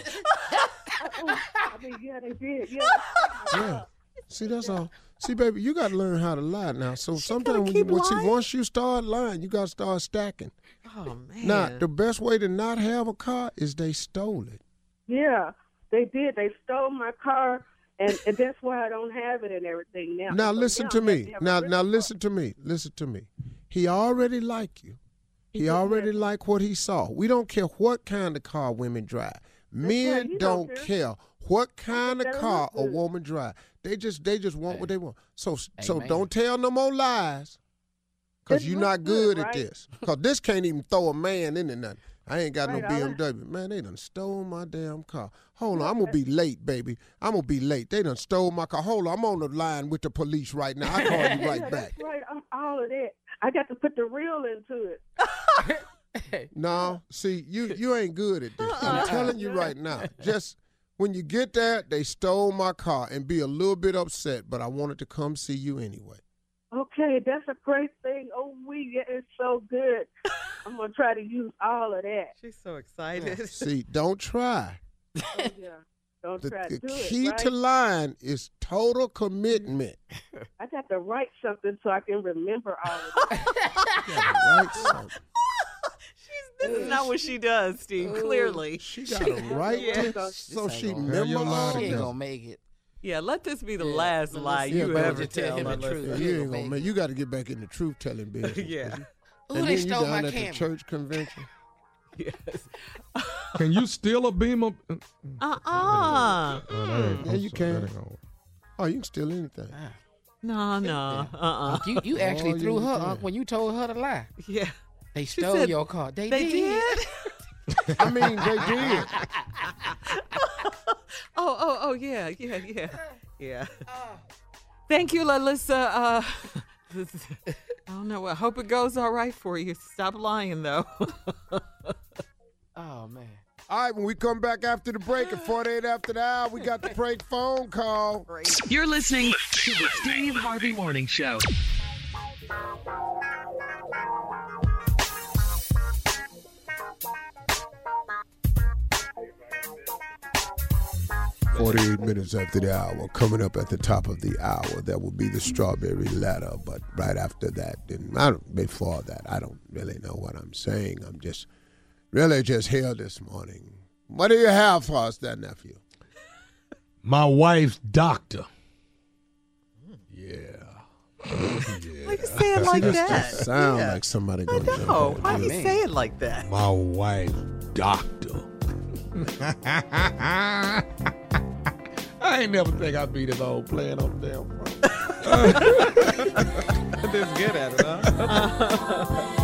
I mean, yeah, they did. Yeah. Yeah. See, that's all. See, baby, you got to learn how to lie now. So sometimes when you, when, see, once you start lying, you got to start stacking. Oh, man. Now, the best way to not have a car is they stole it. Yeah, they did. They stole my car. And, and that's why I don't have it and everything now. Now so listen now to I me. have to Now have a now real listen to me. Listen to me. He already like you. He already like what he saw. We don't care what kind of car women drive. Men right, you don't don't care. care what kind of that car look a good. woman drive. They just they just want what they want. So so Amen. don't tell no more lies. Cause It you're looks not good, good at right? this. Cause this can't even throw a man into nothing. I ain't got Right, no all B M right. W. Man, they done stole my damn car. Hold on, I'm gonna be late, baby. I'm gonna be late. They done stole my car. Hold on, I'm on the line with the police right now. I'll call you yeah, right that's back. right. I'm all of that. I got to put the real into it. No, see, you you ain't good at this. I'm telling you right now. Just when you get there, they stole my car and be a little bit upset, but I wanted to come see you anyway. Okay, that's a great thing. Oh, we, yeah, it's so good. I'm going to try to use all of that. She's so excited. See, don't try. Oh, yeah. Don't The, try to the do key it, right? to lying is total commitment. I got to write something so I can remember all of it. Right, son. This is not what she does, Steve, clearly. She got to write Yeah. this so ain't she gonna- Tell your lie memorizes. She ain't it. gonna make it. Yeah, let this be the last lie Yeah, you but ever just tell tell him my the truth. Yeah, listeners. you ain't gonna make. You got to get back in the truth telling business. Yeah. Ooh, And they then you stole down my at the camera. church convention. Yes. Can you steal a beam of? Uh-uh. Oh, that ain't- Yeah, you that can. ain't gonna work. Oh, you can steal anything. No, no. Uh-uh. You you actually Oh, threw you her can. Unc, when you told her to lie. Yeah. They She stole said your car. They, They did? I mean, they did. Oh, oh, oh, yeah, yeah, yeah, yeah. Thank you, Lalissa. Uh, this is- I don't know. I hope it goes all right for you. Stop lying, though. Oh man. All right, when we come back after the break at forty-eight after the hour, we got the prank phone call. You're listening to the Steve Harvey Morning Show. forty-eight minutes after the hour. Coming up at the top of the hour, that will be the strawberry letter. But right after that, then I don't, before that, I don't really know what I'm saying. I'm just really just here this morning. What do you have for us there, nephew? My wife's doctor. Yeah. Why you say it like This that? just sound Yeah. like somebody going to No, why do you man. say it like that? My wife's doctor. I ain't never think I'd be this old playing on the damn phone. That's good at it, huh?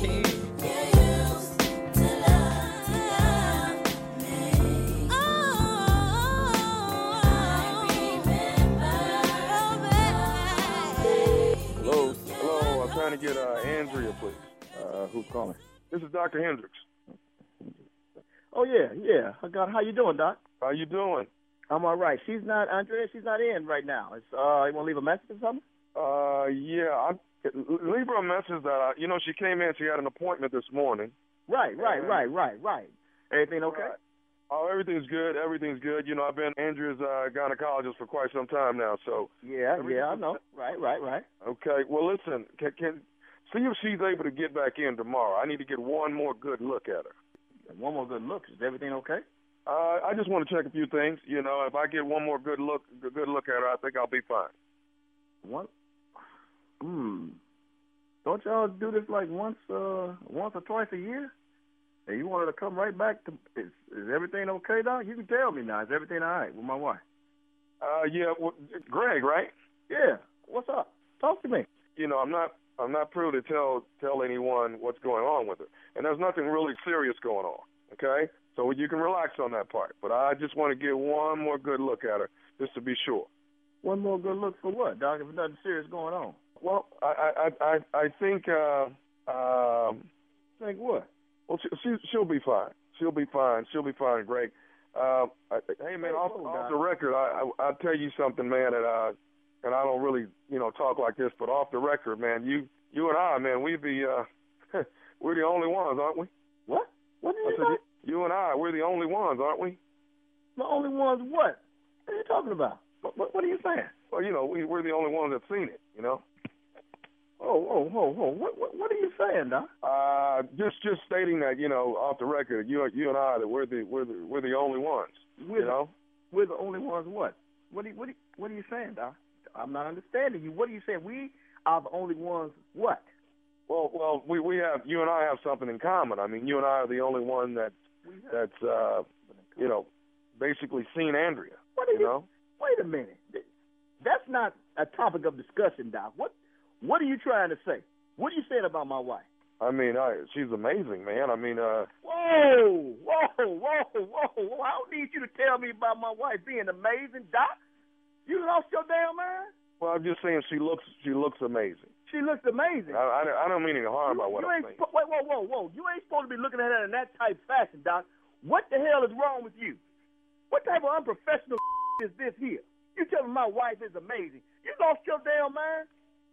Hello, hello. I'm trying to get uh, Andrea, please. Uh, who's calling? This is Doctor Hendricks. Oh yeah, yeah. I got. How you doing, Doc? How you doing? I'm all right. She's not Andrea. She's not in right now. It's, uh, you want to leave a message or something? Uh, yeah. I leave her a message that I, you know, she came in. She had an appointment this morning. Right, right, And- right, right, right. Everything okay? Right. Oh, everything's good. Everything's good. You know, I've been Andrea's uh, gynecologist for quite some time now. So. Yeah, everything- yeah. I know. Right, right, right. Okay. Well, listen. Can, can see if she's able to get back in tomorrow. I need to get one more good look at her. One more good look. Is everything okay? Uh, I just want to check a few things. You know, if I get one more good look, good look at her, I think I'll be fine. One. Hmm. Don't y'all do this like once, uh, once or twice a year? And you want her to come right back to? Is, is everything okay, Doc? You can tell me now. Is everything all right with my wife? Uh, yeah, well, Greg, right? Yeah. What's up? Talk to me. You know, I'm not I'm not privy to tell tell anyone what's going on with her, and there's nothing really serious going on. Okay, so you can relax on that part. But I just want to get one more good look at her, just to be sure. One more good look for what, Doc? If nothing serious going on. Well, I I I, I think uh, um, think what? Well, she, she she'll be fine. She'll be fine. She'll be fine, Greg. Uh, I, hey man, off, off the record, I, I I'll tell you something, man. That uh, and I don't really you know talk like this, but off the record, man, you you and I, man, we be uh, we're the only ones, aren't we? What? What did I you said, say? You and I, we're the only ones, aren't we? The only ones what? What are you talking about? What, what, what are you saying? Well, you know, we, we're the only ones that've seen it, you know? Oh, oh, oh, oh. What, what, what are you saying, Doc? Uh, just just stating that, you know, off the record, you you and I, that we're the we're the we're the only ones. We're you know, the, we're the only ones. What? What are you, what are you, what are you saying, Doc? I'm not understanding you. What are you saying? We are the only ones. What? Well, well, we we have you and I have something in common. I mean, you and I are the only one that that's uh, you know, basically seen Andrea. What are you, you know? Wait a minute. That's not a topic of discussion, Doc. What What are you trying to say? What are you saying about my wife? I mean, I, she's amazing, man. I mean, uh. Whoa, whoa, whoa, whoa, whoa! I don't need you to tell me about my wife being amazing, Doc. You lost your damn mind. Well, I'm just saying she looks she looks amazing. She looks amazing. I, I, I don't mean any harm you, by what you I'm ain't, saying. Wait, whoa, whoa, whoa! You ain't supposed to be looking at her in that type of fashion, Doc. What the hell is wrong with you? What type of unprofessional is this here? You tell me my wife is amazing. You lost your damn mind?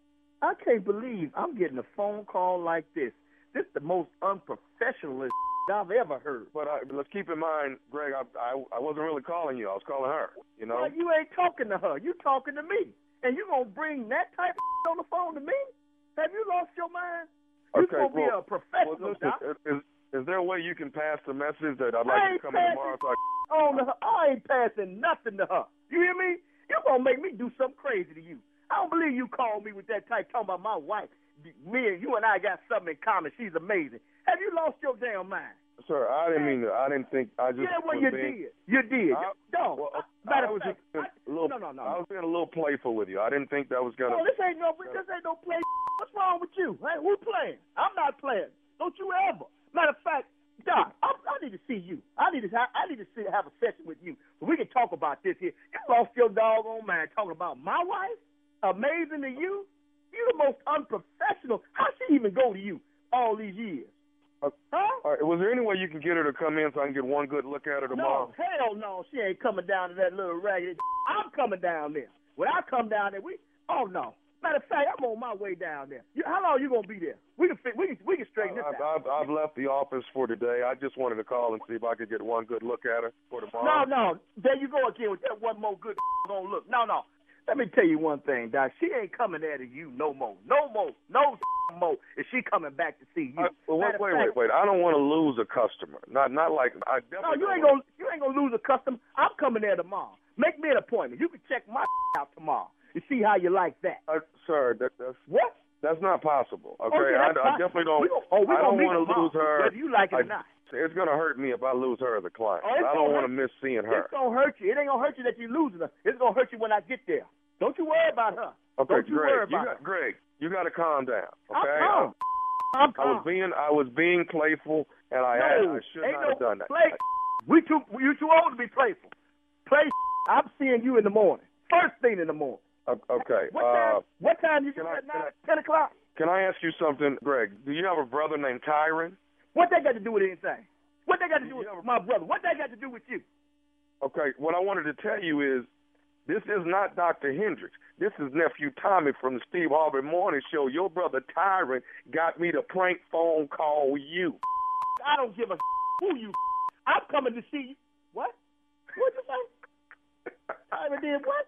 I can't believe I'm getting a phone call like this. This is the most unprofessionalist I've ever heard. But I, let's keep in mind, Greg, I, I I wasn't really calling you. I was calling her, you know? Well, you ain't talking to her. You talking to me. And you going to bring that type of on the phone to me? Have you lost your mind? You're Okay, supposed to well, be a professional, well, listen, Doc. is, is there a way you can pass the message that I'd I like ain't to come in tomorrow? So I, on to her. I ain't passing nothing to her. You hear me? You're going to make me do something crazy to you. I don't believe you called me with that type talking about my wife. Me and you and I got something in common. She's amazing. Have you lost your damn mind? Sir, I didn't mean to. I didn't think. I just. Yeah, well, was you being, did. You did. I, no. Well, matter I of was fact, just being I, a little, no, no, no. I was being a little playful with you. I didn't think that was gonna. No, this ain't no. This ain't no play. What's wrong with you? Hey, who's playing? I'm not playing. Don't you ever. Matter of fact, Doc, I, I need to see you. I need to. I need to see, have a session with you so we can talk about this here. You lost your doggone mind talking about my wife. Amazing to you. You the most unprofessional. How she even go to you all these years? Uh, huh? All right, was there any way you can get her to come in so I can get one good look at her tomorrow? No, hell no. She ain't coming down to that little raggedy. I'm coming down there. When I come down there, we. Oh no. Matter of fact, I'm on my way down there. You, how long you gonna be there? We can we can we can straighten this I've, out. I've, I've left the office for today. I just wanted to call and see if I could get one good look at her for tomorrow. No, no. There you go again with that one more good gonna look. No, no. Let me tell you one thing, Doc. She ain't coming there to you no more. No more. No more. Is she coming back to see you? Uh, well, wait, wait, fact, wait, wait. I don't want to lose a customer. Not, not like I No, definitely. you ain't gonna, you ain't gonna lose a customer. I'm coming there tomorrow. Make me an appointment. You can check my out tomorrow and see how you like that. Uh, sir, that, that's what? That's not possible. Okay, Okay, I, that's I definitely don't. We gonna, oh, we I don't want to lose her. whether you like it I, or not. It's gonna hurt me if I lose her as a client. Oh, it's I don't gonna want to hurt- miss seeing her. It's gonna hurt you. It ain't gonna hurt you that you're losing her. It's gonna hurt you when I get there. Don't you worry about her. Okay, Don't you Greg, worry you about got, her. Greg, you got to calm down. I'm Okay, calm. I'm I was calm. being, I was being playful, and I, had, No, I should ain't not no have done that. Play. We too, you too old to be playful. Play. I'm seeing you in the morning. First thing in the morning. Uh, okay. What time? Uh, what time you get I- at now? Ten o'clock. can I ask you something, Greg? Do you have a brother named Tyron? What that got to do with anything? What that got to do with my brother? What that got to do with you? Okay. What I wanted to tell you is, this is not Doctor Hendricks. This is nephew Tommy from the Steve Harvey Morning Show. Your brother Tyron got me to prank phone call you. I don't give a who you. I'm coming to see you. What? What'd you say? I did what?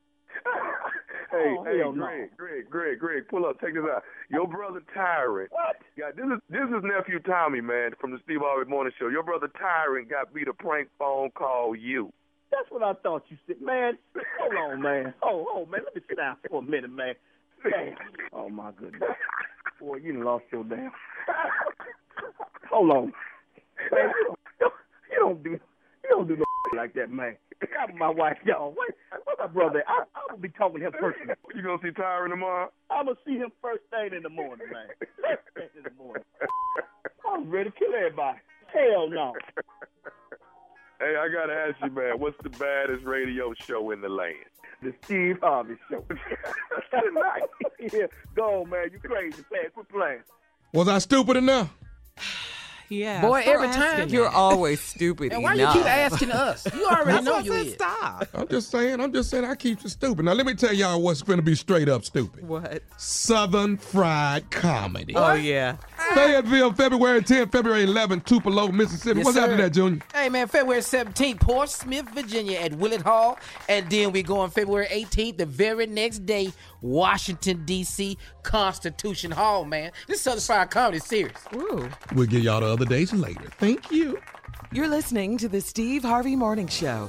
Hey, Oh, hey, hell no. Greg, Greg, Greg, Greg, pull up. Take this out. Your brother Tyron. What? Yeah, this is this is nephew Tommy, man, from the Steve Harvey Morning Show. Your brother Tyron got me to prank phone call you. That's what I thought you said, man. Hold on, man. Oh, oh, man. Let me sit down for a minute, man. Damn. Oh my goodness. Boy, you done lost your damn. Hold on. Man, you don't, you don't do you don't do no like that, man. I'm my wife, y'all. What, what's my brother? I, I'm going to be talking to him personally. You going to see Tyron tomorrow? I'm going to see him first thing in the morning, man. First thing in the morning. I'm ready to kill everybody. Hell no. Hey, I got to ask you, man, what's the baddest radio show in the land? The Steve Harvey Show. Yeah, go on, man. You crazy, man. Quit playing. Was I stupid enough? Yeah, Boy, stop every asking time. You're always stupid. And why enough. you keep asking us? You already That's know why I you said is. Stop. I'm just saying, I'm just saying I keep it stupid. Now let me tell y'all what's going to be straight up stupid. What? Southern fried comedy. Oh, yeah. Fayetteville, February tenth, February eleventh, Tupelo, Mississippi. Yes, What's sir. after that, Junior? Hey, man, February seventeenth, Port Smith, Virginia at Willett Hall. And then we go on February eighteenth, the very next day, Washington, D C, Constitution Hall, man. This Southern Fried Comedy is serious. Ooh. We'll give y'all the other dates later. Thank you. You're listening to the Steve Harvey Morning Show.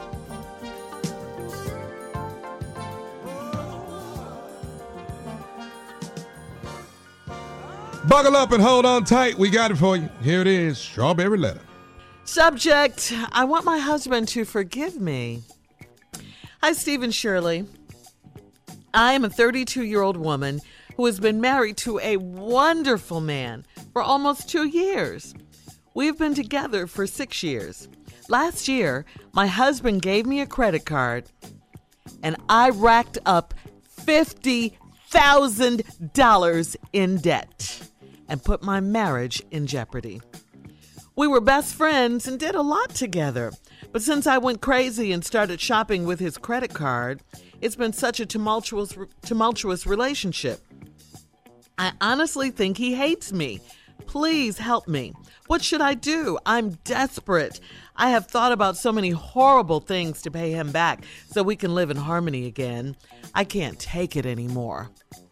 Buckle up and hold on tight. We got it for you. Here it is, Strawberry Letter. Subject, I want my husband to forgive me. Hi, Steve and Shirley. I am a thirty-two-year-old woman who has been married to a wonderful man for almost two years. We've been together for six years. Last year, my husband gave me a credit card, and I racked up fifty thousand dollars in debt and put my marriage in jeopardy. We were best friends and did a lot together. But since I went crazy and started shopping with his credit card, it's been such a tumultuous, tumultuous relationship. I honestly think he hates me. Please help me. What should I do? I'm desperate. I have thought about so many horrible things to pay him back so we can live in harmony again. I can't take it anymore.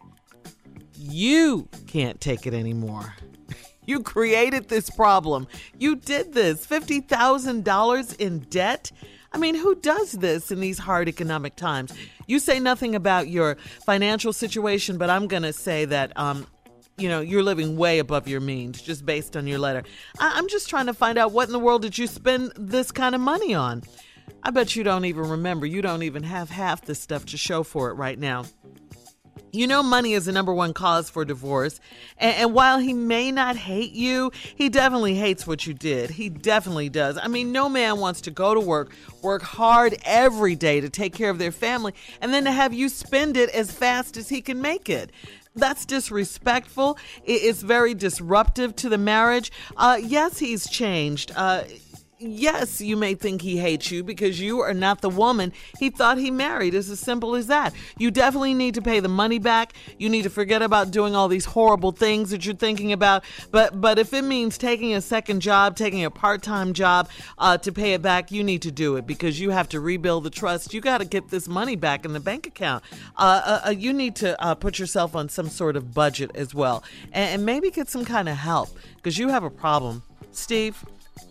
You can't take it anymore. You created this problem. You did this. fifty thousand dollars in debt? I mean, who does this in these hard economic times? You say nothing about your financial situation, but I'm going to say that, um, you know, you're living way above your means just based on your letter. I- I'm just trying to find out what in the world did you spend this kind of money on? I bet you don't even remember. You don't even have half the stuff to show for it right now. You know, money is the number one cause for divorce. And, and while he may not hate you, he definitely hates what you did. He definitely does. I mean, no man wants to go to work, work hard every day to take care of their family, and then to have you spend it as fast as he can make it. That's disrespectful. It, it's very disruptive to the marriage. Uh, yes, he's changed. Uh, Yes, you may think he hates you because you are not the woman he thought he married. It's as simple as that. You definitely need to pay the money back. You need to forget about doing all these horrible things that you're thinking about. But but if it means taking a second job, taking a part-time job uh, to pay it back, you need to do it because you have to rebuild the trust. You got to get this money back in the bank account. Uh, uh, you need to uh, put yourself on some sort of budget as well. And, and maybe get some kind of help because you have a problem. Steve?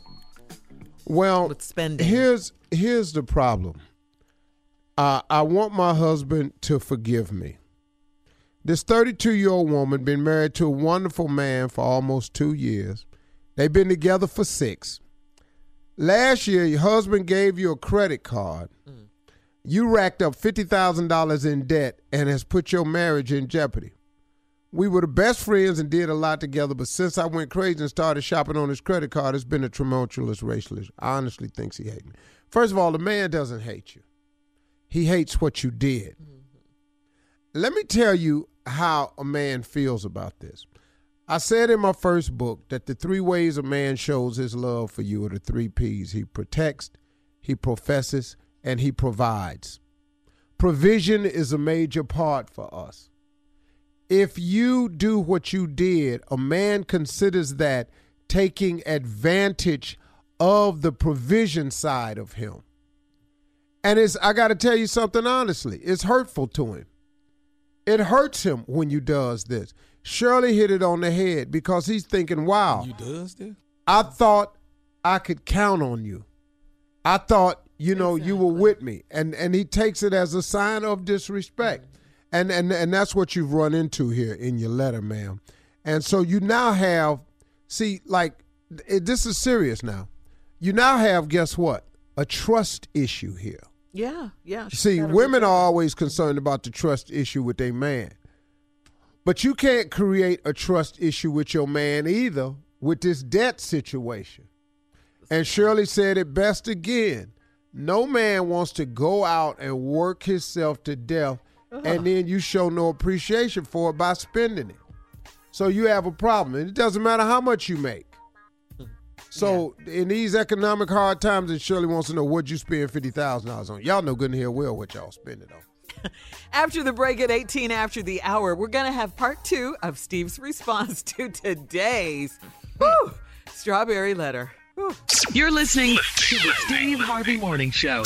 Well, with spending. here's here's the problem. Uh, I want my husband to forgive me. This thirty-two-year-old woman been married to a wonderful man for almost two years. They've been together for six. Last year, your husband gave you a credit card. Mm. You racked up fifty thousand dollars in debt and has put your marriage in jeopardy. We were the best friends and did a lot together, but since I went crazy and started shopping on his credit card, it's been a tumultuous relationship. I honestly think he hates me. First of all, the man doesn't hate you. He hates what you did. Mm-hmm. Let me tell you how a man feels about this. I said in my first book that the three ways a man shows his love for you are the three P's. He protects, he professes, and he provides. Provision is a major part for us. If you do what you did, a man considers that taking advantage of the provision side of him. And it's, I got to tell you something honestly, it's hurtful to him. It hurts him when you does this. Shirley hit it on the head because he's thinking, wow, you does this? I thought I could count on you. I thought, you know, exactly. you were with me. And, and he takes it as a sign of disrespect. Mm-hmm. And, and and that's what you've run into here in your letter, ma'am. And so you now have, see, like, it, this is serious now. You now have, guess what? a trust issue here. Yeah, yeah. See, women are always concerned about the trust issue with their man. But you can't create a trust issue with your man either with this debt situation. And Shirley said it best again. No man wants to go out and work himself to death uh-huh. and then you show no appreciation for it by spending it. So you have a problem. And it doesn't matter how much you make. So yeah. in these economic hard times, and Shirley wants to know what you spend fifty thousand dollars on. Y'all know good and hell well what y'all spend it on. After the break at eighteen after the hour, we're going to have part two of Steve's response to today's whew, strawberry letter. Whew. You're listening to the Steve Harvey Morning Show.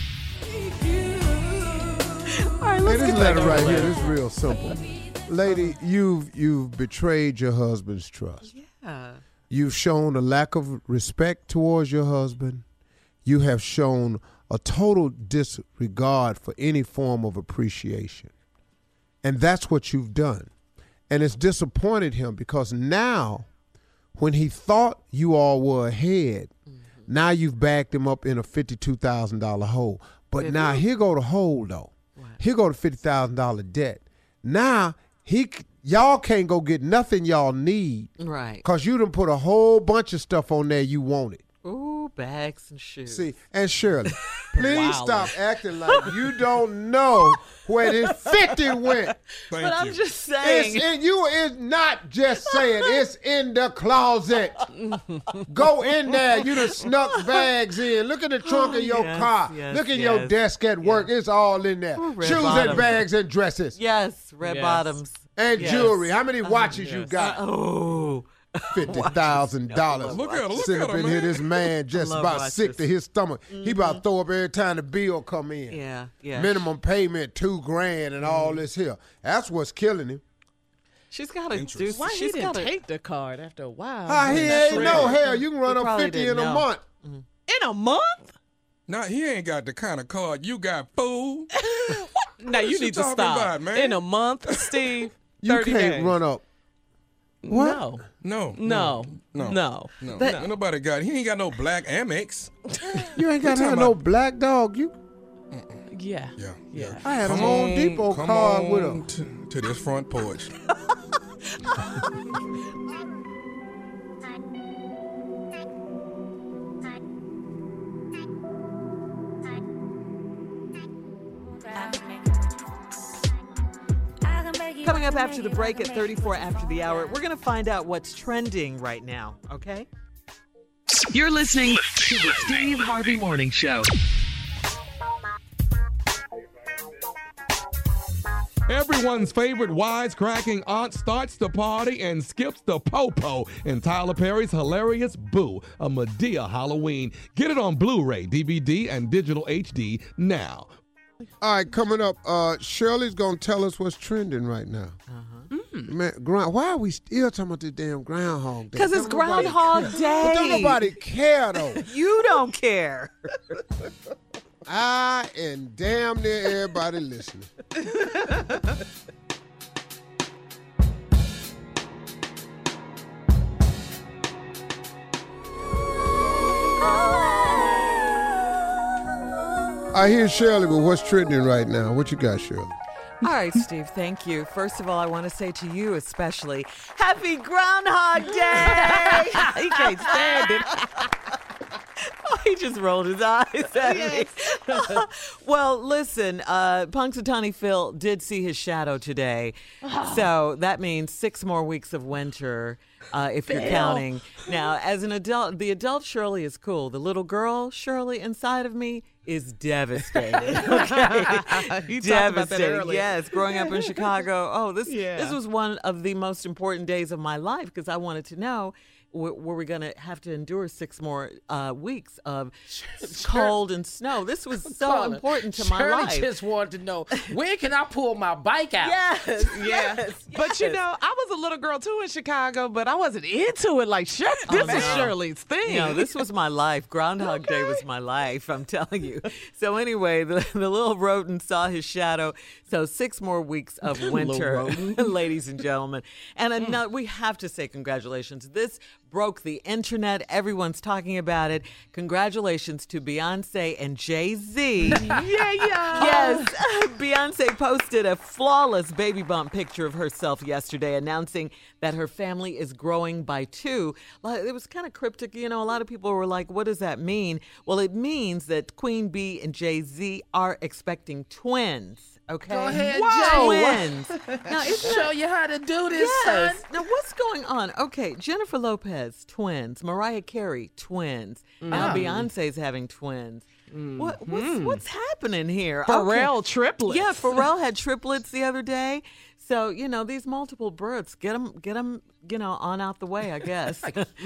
All right, let's hey, get this letter right letter. here, this is real simple. Lady, you've you've betrayed your husband's trust. Yeah. You've shown a lack of respect towards your husband. You have shown a total disregard for any form of appreciation. And that's what you've done. And it's disappointed him because now, when he thought you all were ahead, mm-hmm. now you've backed him up in a fifty-two thousand dollars hole. But mm-hmm. now here go the hole, though. What? Here go the fifty thousand dollars debt. Now, he... y'all can't go get nothing y'all need. Right. Because you done put a whole bunch of stuff on there you wanted. Ooh, bags and shoes. See, and Shirley, please wow. stop acting like you don't know where this fifty went. Thank but you. I'm just saying. It's in, you is not just saying, it's in the closet. Go in there. You done snuck bags in. Look at the trunk oh, of your yes, car. yes, Look at yes, your desk at work. yes. It's all in there. Ooh, shoes bottoms. and bags and dresses. Yes, red yes. bottoms. And yes. jewelry. How many watches uh, yes. you got? Uh, oh. Fifty thousand dollars. Look at him, look Sitting at up him, in here, man. this man just about watches. sick to his stomach. Mm-hmm. He about to throw up every time the bill come in. Yeah, yeah. Minimum payment two grand and mm-hmm. all this here. That's what's killing him. She's got to do. Why she's he didn't gotta, take the card after a while? How he ain't no hell. You can run He up fifty in a know. month. Mm-hmm. In a month? Now, he ain't got the kind of card you got, fool. Now, you What need you to talking stop. about, man? In a month, Steve, You thirty can't days. run up. What? No. No. No. No. No. No. no. Ain't nobody got, he ain't got no black Amex. You ain't got What you to have talking no about? black dog. You. Yeah. Yeah. Yeah. I had Come a Home on, Depot come card on with him. To, to this front porch. Coming up after the break at thirty-four after the hour, we're going to find out what's trending right now, okay? You're listening to the Steve Harvey Morning Show. Everyone's favorite wisecracking aunt starts the party and skips the popo in Tyler Perry's hilarious Boo, a Madea Halloween. Get it on Blu-ray, D V D, and digital H D now. All right, coming up, uh, Shirley's going to tell us what's trending right now. Uh-huh. Mm. Man, ground, why are we still talking about this damn Groundhog Day? Because it's Don't nobody Groundhog care. Day. But don't nobody care, though. You don't care. I and damn near everybody listening. I hear Shirley, but what's trending right now? What you got, Shirley? All right, Steve, thank you. First of all, I want to say to you especially, Happy Groundhog Day! He can't stand it. Oh, he just rolled his eyes at me. Well, listen, uh, Punxsutawney Phil did see his shadow today. So that means six more weeks of winter, uh, if you're Phil. counting. Now, as an adult, the adult Shirley is cool. The little girl Shirley inside of me is devastated. Okay? You talked about that Devastated. earlier. Yes, growing up in Chicago. Oh, this Yeah. this was one of the most important days of my life because I wanted to know, were, were we going to have to endure six more uh, weeks of cold and snow? This was so Carla, important to my Shirley life. just wanted to know, when can I pull my bike out? Yes, Yeah. yes, But you yes. know, I was a little girl too in Chicago, but I wasn't into it like Shirley. This Oh, is no. Shirley's thing. No, this was my life. Groundhog Day was my life, I'm telling you. So anyway, the, the little rodent saw his shadow. So six more weeks of winter, ladies and gentlemen. And uh, no, we have to say congratulations. This broke the internet. Everyone's talking about it. Congratulations to Beyonce and Jay-Z. yeah, yeah. Yes. Beyonce posted a flawless baby bump picture of herself yesterday, announcing that her family is growing by two. It was kind of cryptic. You know, a lot of people were like, what does that mean? Well, it means that Queen Bee and Jay-Z are expecting twins. Okay. Go ahead, Whoa. Jay. Twins. Now, isn't Show that- you how to do this, Yes. son. Now, what's going on? Okay, Jennifer Lopez, twins. Mariah Carey, twins. Now Mm. Beyonce's having twins. What, what's, what's happening here? Pharrell Okay. triplets. Yeah, Pharrell had triplets the other day. So, you know, these multiple births, get them, get them, you know, on out the way, I guess.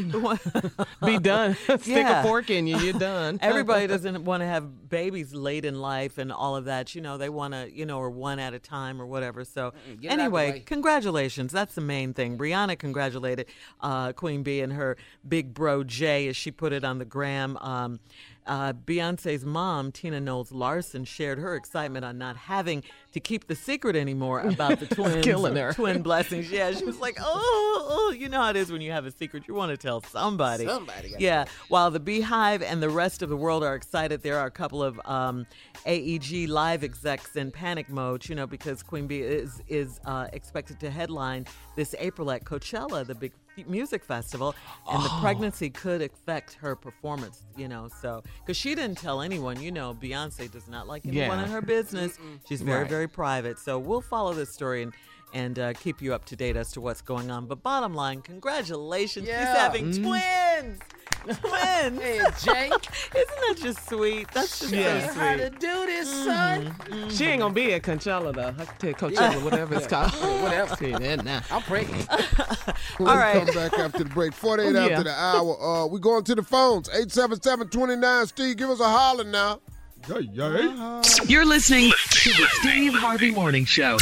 Be done. Stick Yeah. a fork in you. You're done. Everybody doesn't want to have babies late in life and all of that. You know, they want to, you know, or one at a time or whatever. So Get it out the anyway, way. congratulations. That's the main thing. Brianna congratulated uh, Queen Bee and her big bro Jay, as she put it on the gram. Um, uh, Beyonce's mom, Tina Knowles Larson, shared her excitement on not having to keep the secret anymore about the twins, Killing her. twin blessings. Yeah, she was like, oh, oh, you know how it is when you have a secret. You want to tell somebody. Somebody got Yeah. While the Beehive and the rest of the world are excited, there are a couple of um, A E G live execs in panic mode, you know, because Queen Bee is is uh, expected to headline this April at Coachella, the big music festival, and the Oh. pregnancy could affect her performance, you know, so because she didn't tell anyone. You know, Beyonce does not like anyone Yeah. in her business. She's very, Right. very private. So we'll follow this story and and uh, keep you up to date as to what's going on. But bottom line, congratulations. Yeah. She's having Mm. twins. Twins. Hey, Jay. Isn't that just sweet? That's just Yeah. so How sweet. to do this, son? She ain't gonna be at Coachella though. I can tell Coachella, whatever it's called. Whatever. See that now. I'm pregnant. We'll All right. come back after the break. forty-eight Oh, after yeah. the hour. Uh, we going to the phones. eight seven seven, two nine. Steve, give us a holler now. Yeah, yeah. You're listening to the Steve Harvey Morning Show.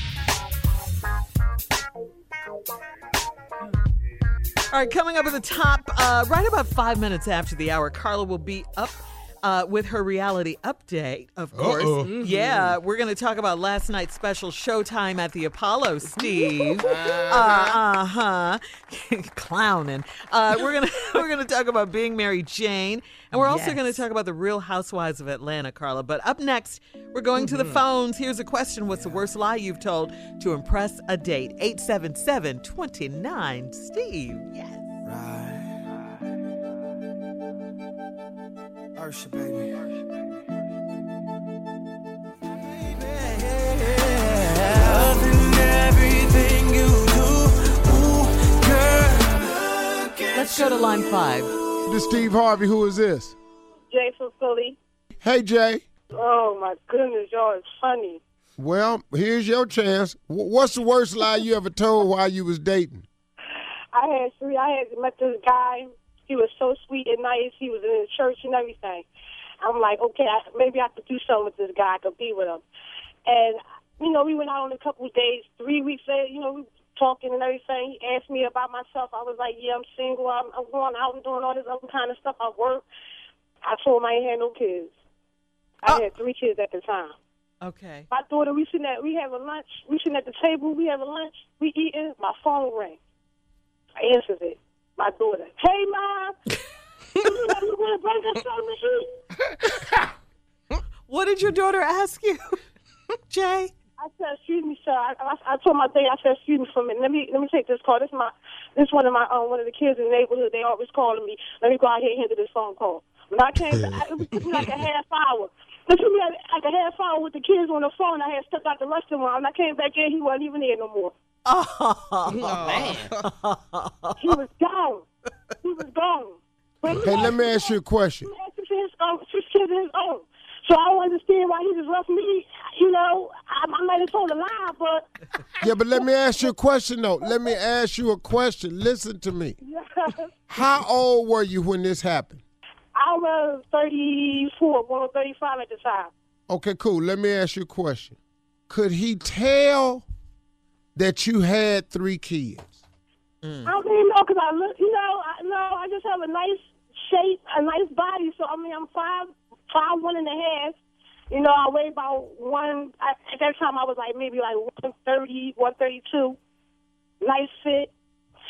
All right, coming up at the top, uh, right about five minutes after the hour, Carla will be up uh, with her reality update, of course. Uh-oh. Yeah, we're going to talk about last night's special Showtime at the Apollo, Steve. Uh huh. Clowning. Uh, we're gonna we're gonna talk about Being Mary Jane, and we're also Yes. going to talk about the Real Housewives of Atlanta, Carla. But up next, we're going to the phones. Here's a question: what's the worst lie you've told to impress a date? eight seven seven, two nine, Steve. Yes. Ursha, baby. Loving everything you do, ooh, girl. Look at Let's go to line five. This Steve Harvey. Who is this? Jay from Philly. Hey, Jay. Oh my goodness, y'all is funny. Well, here's your chance. Wh- What's the worst lie you ever told while you was dating? I had three. I had met this guy. He was so sweet and nice. He was in the church and everything. I'm like, okay, I, maybe I could do something with this guy. I could be with him. And you know, we went out on a couple of days. Three weeks later, you know, we were talking and everything. He asked me about myself. I was like, yeah, I'm single. I'm, I'm going out and doing all this other kind of stuff. I work. I told him I ain't had no kids. I Oh. had three kids at the time. Okay. My daughter, we sitting at, we having lunch. We sitting at the table. We having lunch. We eating. My phone rang. I answered it. My daughter. Hey, Mom. You let me go to burger something? What did your daughter ask you, Jay? I said, excuse me, sir. I, I, I told my dad, I said, excuse me for a minute. Let me let me take this call. This is my this one of my um, one of the kids in the neighborhood. They always calling me. Let me go out here and handle this phone call. When I came, I, it took me like a half hour. It took me like, like a half hour with the kids on the phone. I had stepped out the restaurant. When I came back in, he wasn't even there no more. Oh, man. He was gone. He was gone. But Hey, let me ask you a question. He had six kids, um, six kids of his own. So I don't understand why he just left me. You know, I, I might have told a lie, but Yeah, but let me ask you a question, though. Let me ask you a question. Listen to me. How old were you when this happened? I was thirty-four, going on thirty-five at the time. Okay, cool. Let me ask you a question. Could he tell that you had three kids? I don't even know because I look, you know, I, no, I just have a nice shape, a nice body. So I mean, I'm five, five one and a half. You know, I weigh about one. I, at that time, I was like maybe like one thirty, one thirty-two. Nice fit,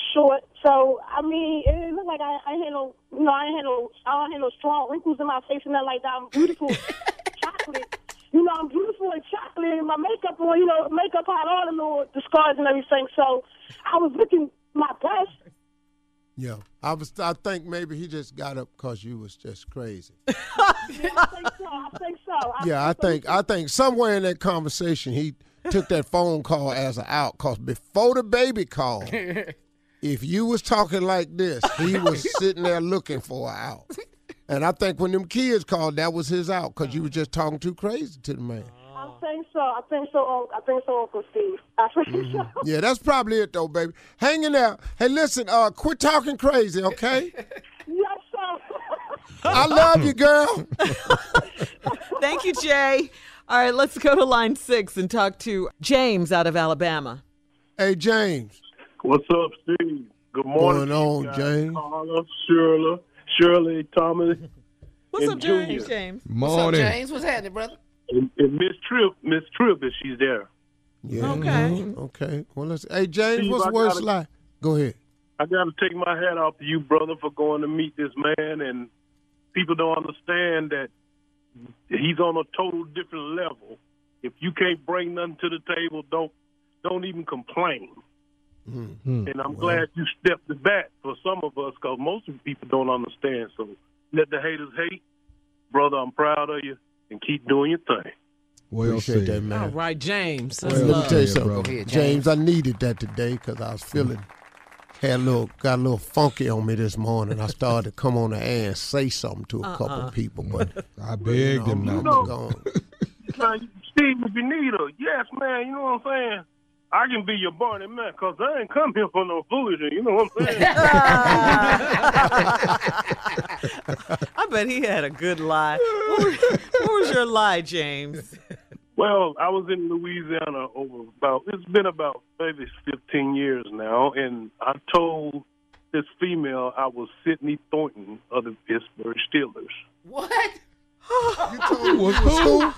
short. So I mean, it looked like I, I had no, you know, I ain't had no, I don't have no strong wrinkles in my face and nothing like that. I'm beautiful, chocolate. You know, I'm beautiful and chocolate, and my makeup on, you know, makeup had all the little the scars and everything. So I was looking my best. Yeah, I was. I think maybe he just got up because you was just crazy. Yeah, I think so. I think so. I Yeah, I think. I think somewhere in that conversation he took that phone call as an out. Cause before the baby call, if you was talking like this, he was sitting there looking for an out. And I think when them kids called, that was his out because you was just talking too crazy to the man. I think so. I think so. I think so, Uncle Steve. I think Mm-hmm. so. Yeah, that's probably it though, baby. Hang in there. Hey, listen, uh, quit talking crazy, okay? Yes, sir. I love you, girl. Thank you, Jay. All right, let's go to line six and talk to James out of Alabama. Hey, James. What's up, Steve? Good morning. Going on, guys. James? Carla, Shirley, Shirley, Thomas. What's and up, Junior. James? James. What's up, James? What's happening, brother? And, and Miss Tripp, Miss Tripp, if she's there. Yeah. Okay. mhm, Okay. Well, let's. Hey, James, Steve, what's I the worst gotta- lie? Go ahead. I got to take my hat off to you, brother, for going to meet this man. And people don't understand that he's on a total different level. If you can't bring nothing to the table, don't don't even complain. Mm-hmm. And I'm glad you stepped the bat for some of us, because most of the people don't understand. So let the haters hate. Brother, I'm proud of you, and keep doing your thing. Well Appreciate that, man. All right, James. Well, That's let me love. tell you Yeah, something, bro. Go ahead, James. James. I needed that today because I was feeling had a little got a little funky on me this morning. I started to come on the air and say something to a Uh-uh. couple of people, but I begged him I'm not to. gone. Now, Steve, if you need her, yes, man, you know what I'm saying? I can be your Barney man, because I ain't come here for no foolishness, you know what I'm saying? I bet he had a good lie. What was, what was your lie, James? Well, I was in Louisiana over about, it's been about maybe fifteen years now, and I told this female I was Sidney Thornton of the Pittsburgh Steelers. What? You told me was who?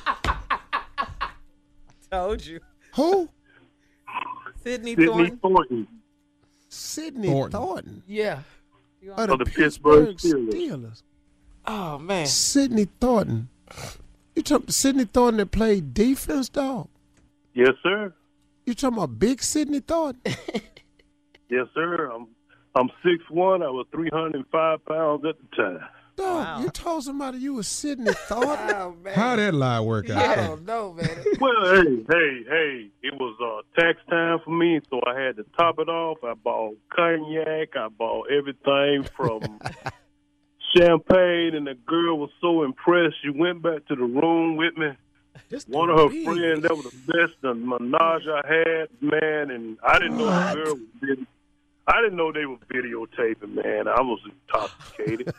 Told you. Who? Sidney Sidney Thornton. Thornton Sidney Thornton. Thornton. Yeah. Of of the Pittsburgh Steelers. Steelers. Oh, man. Sidney Thornton. You talking Sidney Thornton that played defense, dog? Yes, sir. You talking about big Sidney Thornton? Yes, sir. I'm I'm six one. I was three hundred five pounds at the time. Dog, you told somebody you was Sidney Thornton? Oh, man. How that lie work out? I don't know, man. Well, hey, hey, hey, it was uh, tax time for me, so I had to top it off. I bought cognac. I bought everything from champagne, and the girl was so impressed. She went back to the room with me. One of her big. friends, that was the best the menage I had, man, and I didn't know the girl was vid- I didn't know they were videotaping, man. I was intoxicated.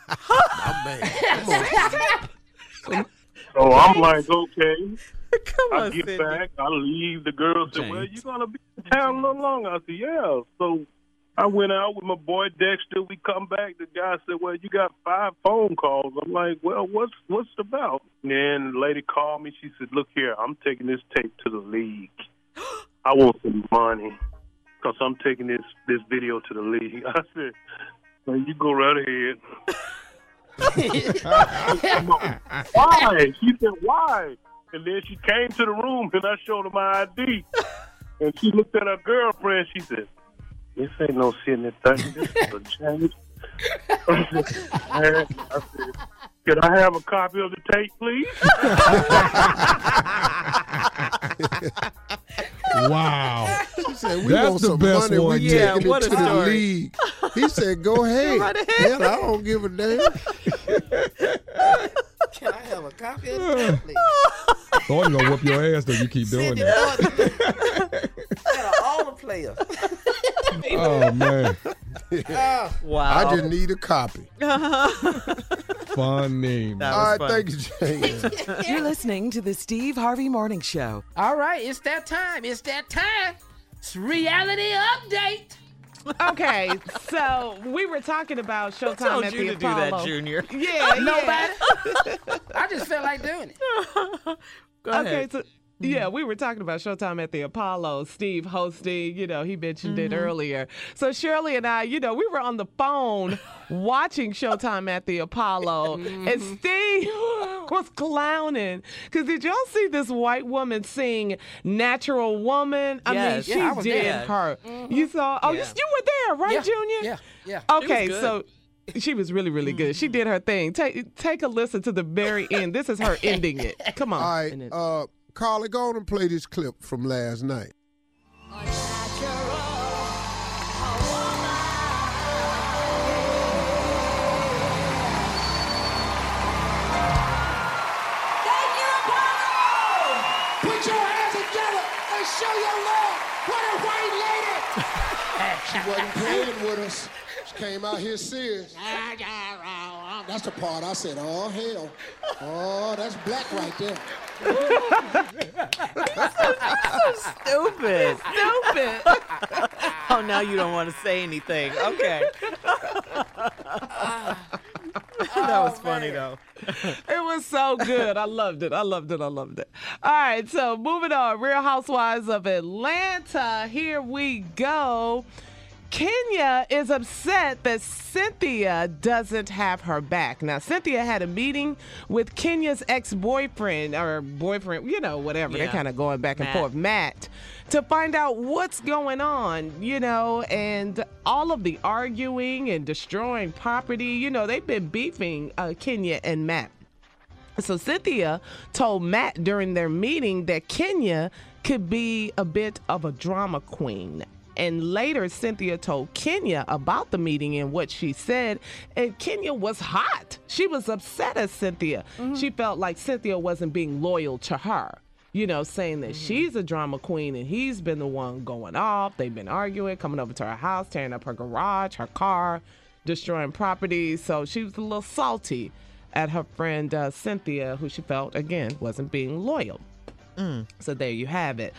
So I'm like, okay. Come I on, get Sidney. back, I leave. The girl said, well, James. you going to be in town a little longer? I said, yeah. So I went out with my boy Dexter. We come back. The guy said, well, you got five phone calls. I'm like, well, what's what's it about? And then the lady called me. She said, look here, I'm taking this tape to the league. I want some money because I'm taking this, this video to the league. I said, well, you go right ahead. Why? She said, why? And then she came to the room, and I showed her my I D. And she looked at her girlfriend. She said, this ain't no Sidney Thornton. This is a James. I said, I said, can I have a copy of the tape, please? Wow. She said, we That's want the some best money. one We yet. taking Yeah, what it a to the story. league. He said, go ahead. right ahead. Hell, I don't give a damn. Can I have a copy of the please? Thornton gonna whoop your ass though you keep doing Sidney that. Thornton. Out of all the players. Oh man. Oh, Wow. I just need a copy. Funny. That All was right, funny. thank you, James. You're listening to the Steve Harvey Morning Show. all right, it's that time. It's that time. It's reality update. Okay, so we were talking about Who Showtime told at you the to do Apollo. that, Junior? Yeah, Nobody. yeah. I just felt like doing it. Go Okay, ahead. so Yeah, we were talking about Showtime at the Apollo. Steve hosting, you know, he mentioned mm-hmm. it earlier. So Shirley and I, you know, we were on the phone watching Showtime at the Apollo, mm-hmm. and Steve was clowning. Because did y'all see this white woman sing Natural Woman? I yes. mean, she yeah, I did there. her. Mm-hmm. You saw, oh, yeah. you, you were there, right, yeah. Junior? Yeah, yeah. Okay, so she was really, really good. She did her thing. Take take a listen to the very end. This is her ending it. Come on. All right, uh, Carly, go on and play this clip from last night. Put your hands together and show your love for the white lady. She wasn't playing with us. She came out here serious. That's the part I said, oh, hell. Oh, that's black right there. so stupid. Stupid. Oh, now you don't want to say anything. Okay. That was funny, though. It was so good. I loved it. I loved it. I loved it. All right, so moving on. Real Housewives of Atlanta. Here we go. Kenya is upset that Cynthia doesn't have her back. Now, Cynthia had a meeting with Kenya's ex-boyfriend, or boyfriend, you know, whatever. Yeah. They're kind of going back and Matt. forth, Matt, to find out what's going on, you know, and all of the arguing and destroying property. You know, they've been beefing, uh, Kenya and Matt. So Cynthia told Matt during their meeting that Kenya could be a bit of a drama queen. And later, Cynthia told Kenya about the meeting and what she said. And Kenya was hot. She was upset at Cynthia. Mm-hmm. She felt like Cynthia wasn't being loyal to her, you know, saying that mm-hmm. she's a drama queen and he's been the one going off. They've been arguing, coming over to her house, tearing up her garage, her car, destroying property. So she was a little salty at her friend uh, Cynthia, who she felt, again, wasn't being loyal. Mm. So there you have it.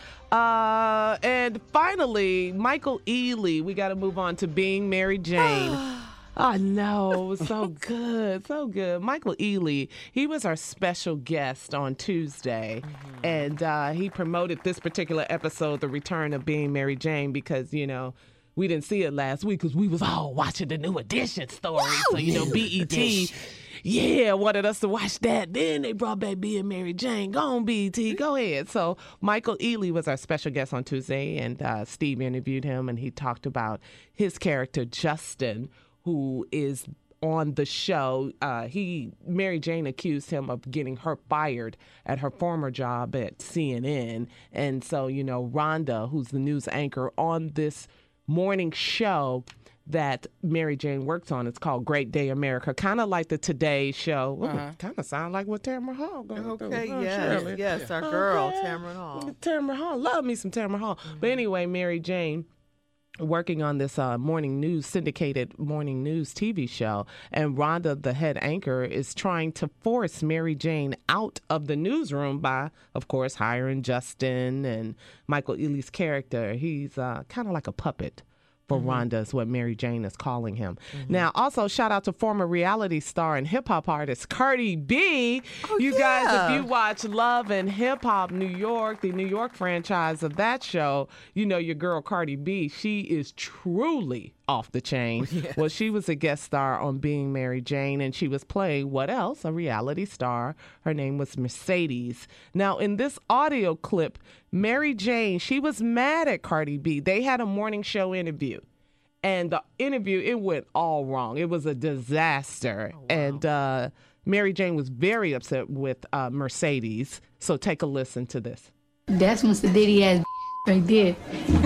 Uh, and finally, Michael Ealy. We got to move on to Being Mary Jane. I know, so good, so good. Michael Ealy, he was our special guest on Tuesday, mm-hmm. and uh, he promoted this particular episode, the return of Being Mary Jane, because, you know, we didn't see it last week because we was all watching the New Edition story. Wow. So, you know, B E T, yeah, wanted us to watch that. Then they brought back Being Mary Jane. Go on, B E T, go ahead. So Michael Ealy was our special guest on Tuesday, and uh, Steve interviewed him, and he talked about his character, Justin, who is on the show. Uh, he Mary Jane accused him of getting her fired at her former job at C N N. And so, you know, Rhonda, who's the news anchor on this morning show that Mary Jane works on, it's called Great Day America, kind of like the Today Show. Uh-huh. Kind of sound like what Tamara Hall going to okay, do. Okay, yes, Shirley. yes, our girl, okay. Tamara Hall. Tamara Hall, love me some Tamara Hall. Mm-hmm. But anyway, Mary Jane working on this uh, morning news, syndicated morning news T V show. And Rhonda, the head anchor, is trying to force Mary Jane out of the newsroom by, of course, hiring Justin and Michael Ealy's character. He's uh, kind of like a puppet for mm-hmm. Rhonda, is what Mary Jane is calling him. Mm-hmm. Now, also, shout out to former reality star and hip-hop artist Cardi B. Oh, you yeah. guys, if you watch Love and Hip Hop New York, the New York franchise of that show, you know your girl Cardi B, she is truly off the chain. Yes. Well, she was a guest star on Being Mary Jane, and she was playing, what else? A reality star. Her name was Mercedes. Now, in this audio clip, Mary Jane, she was mad at Cardi B. They had a morning show interview, and the interview, it went all wrong. It was a disaster. Oh, wow. And uh, Mary Jane was very upset with uh, Mercedes. So take a listen to this. That's when Sadiddy ass right there.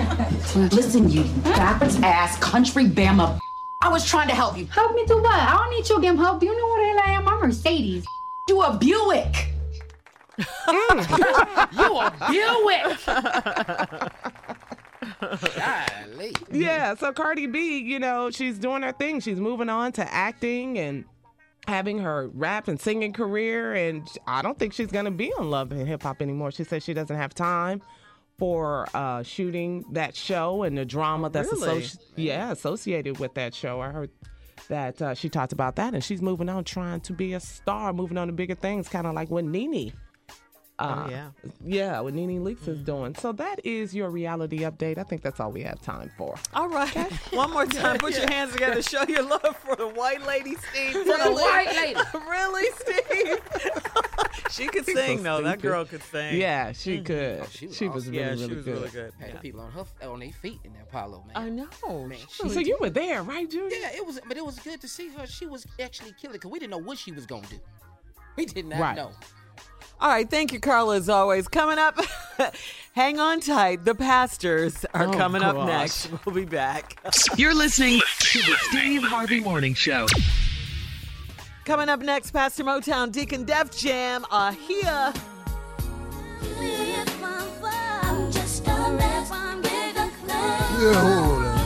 Listen, you backwards ass country Bama. I was trying to help you. Help me do what? I don't need your damn help. You know what the hell I am? I'm Mercedes. You a Buick. You a Buick. Golly. Yeah, so Cardi B, you know, she's doing her thing. She's moving on to acting and having her rap and singing career, and I don't think she's going to be on Love and Hip Hop anymore. She says she doesn't have time for uh, shooting that show and the drama that's really? associ- yeah, associated with that show. I heard that uh, she talked about that, and she's moving on, trying to be a star, moving on to bigger things, kind of like what Nene Uh, Oh, yeah. Yeah, what Nene Leakes is doing. So that is your reality update. I think that's all we have time for. All right. One more time. Put your hands together. Show your love for the white lady, Steve. For the white lady. Really, Steve? She could She's sing, so though. That stupid. girl could sing. Yeah, she could. she was she was awesome. really, Yeah, really she was good. really good. Had Yeah. the people on her on their feet in that Apollo, man. I know. Man, So you were there, right, Judy? Yeah, it was, but it was good to see her. She was actually killing because we didn't know what she was gonna do. We did not Right. know. All right. Thank you, Carla, as always. Coming up, hang on tight. The pastors are Oh, coming up gosh. next. We'll be back. You're listening to the Steve Harvey Morning Show. Coming up next, Pastor Motown, Deacon Def Jam are here. Yeah, hold on.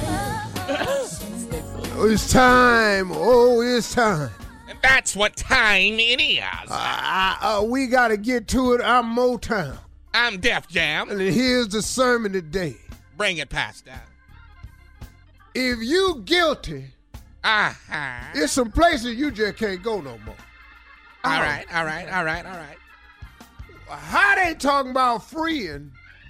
Oh, it's time. Oh, it's time. And that's what time it is. Uh, uh, we got to get to it. I'm Motown. I'm Def Jam. And here's the sermon today. Bring it, Pastor. If you guilty, Uh-huh. there's some places you just can't go no more. All right, all right, all right, all right. How they talking about freeing?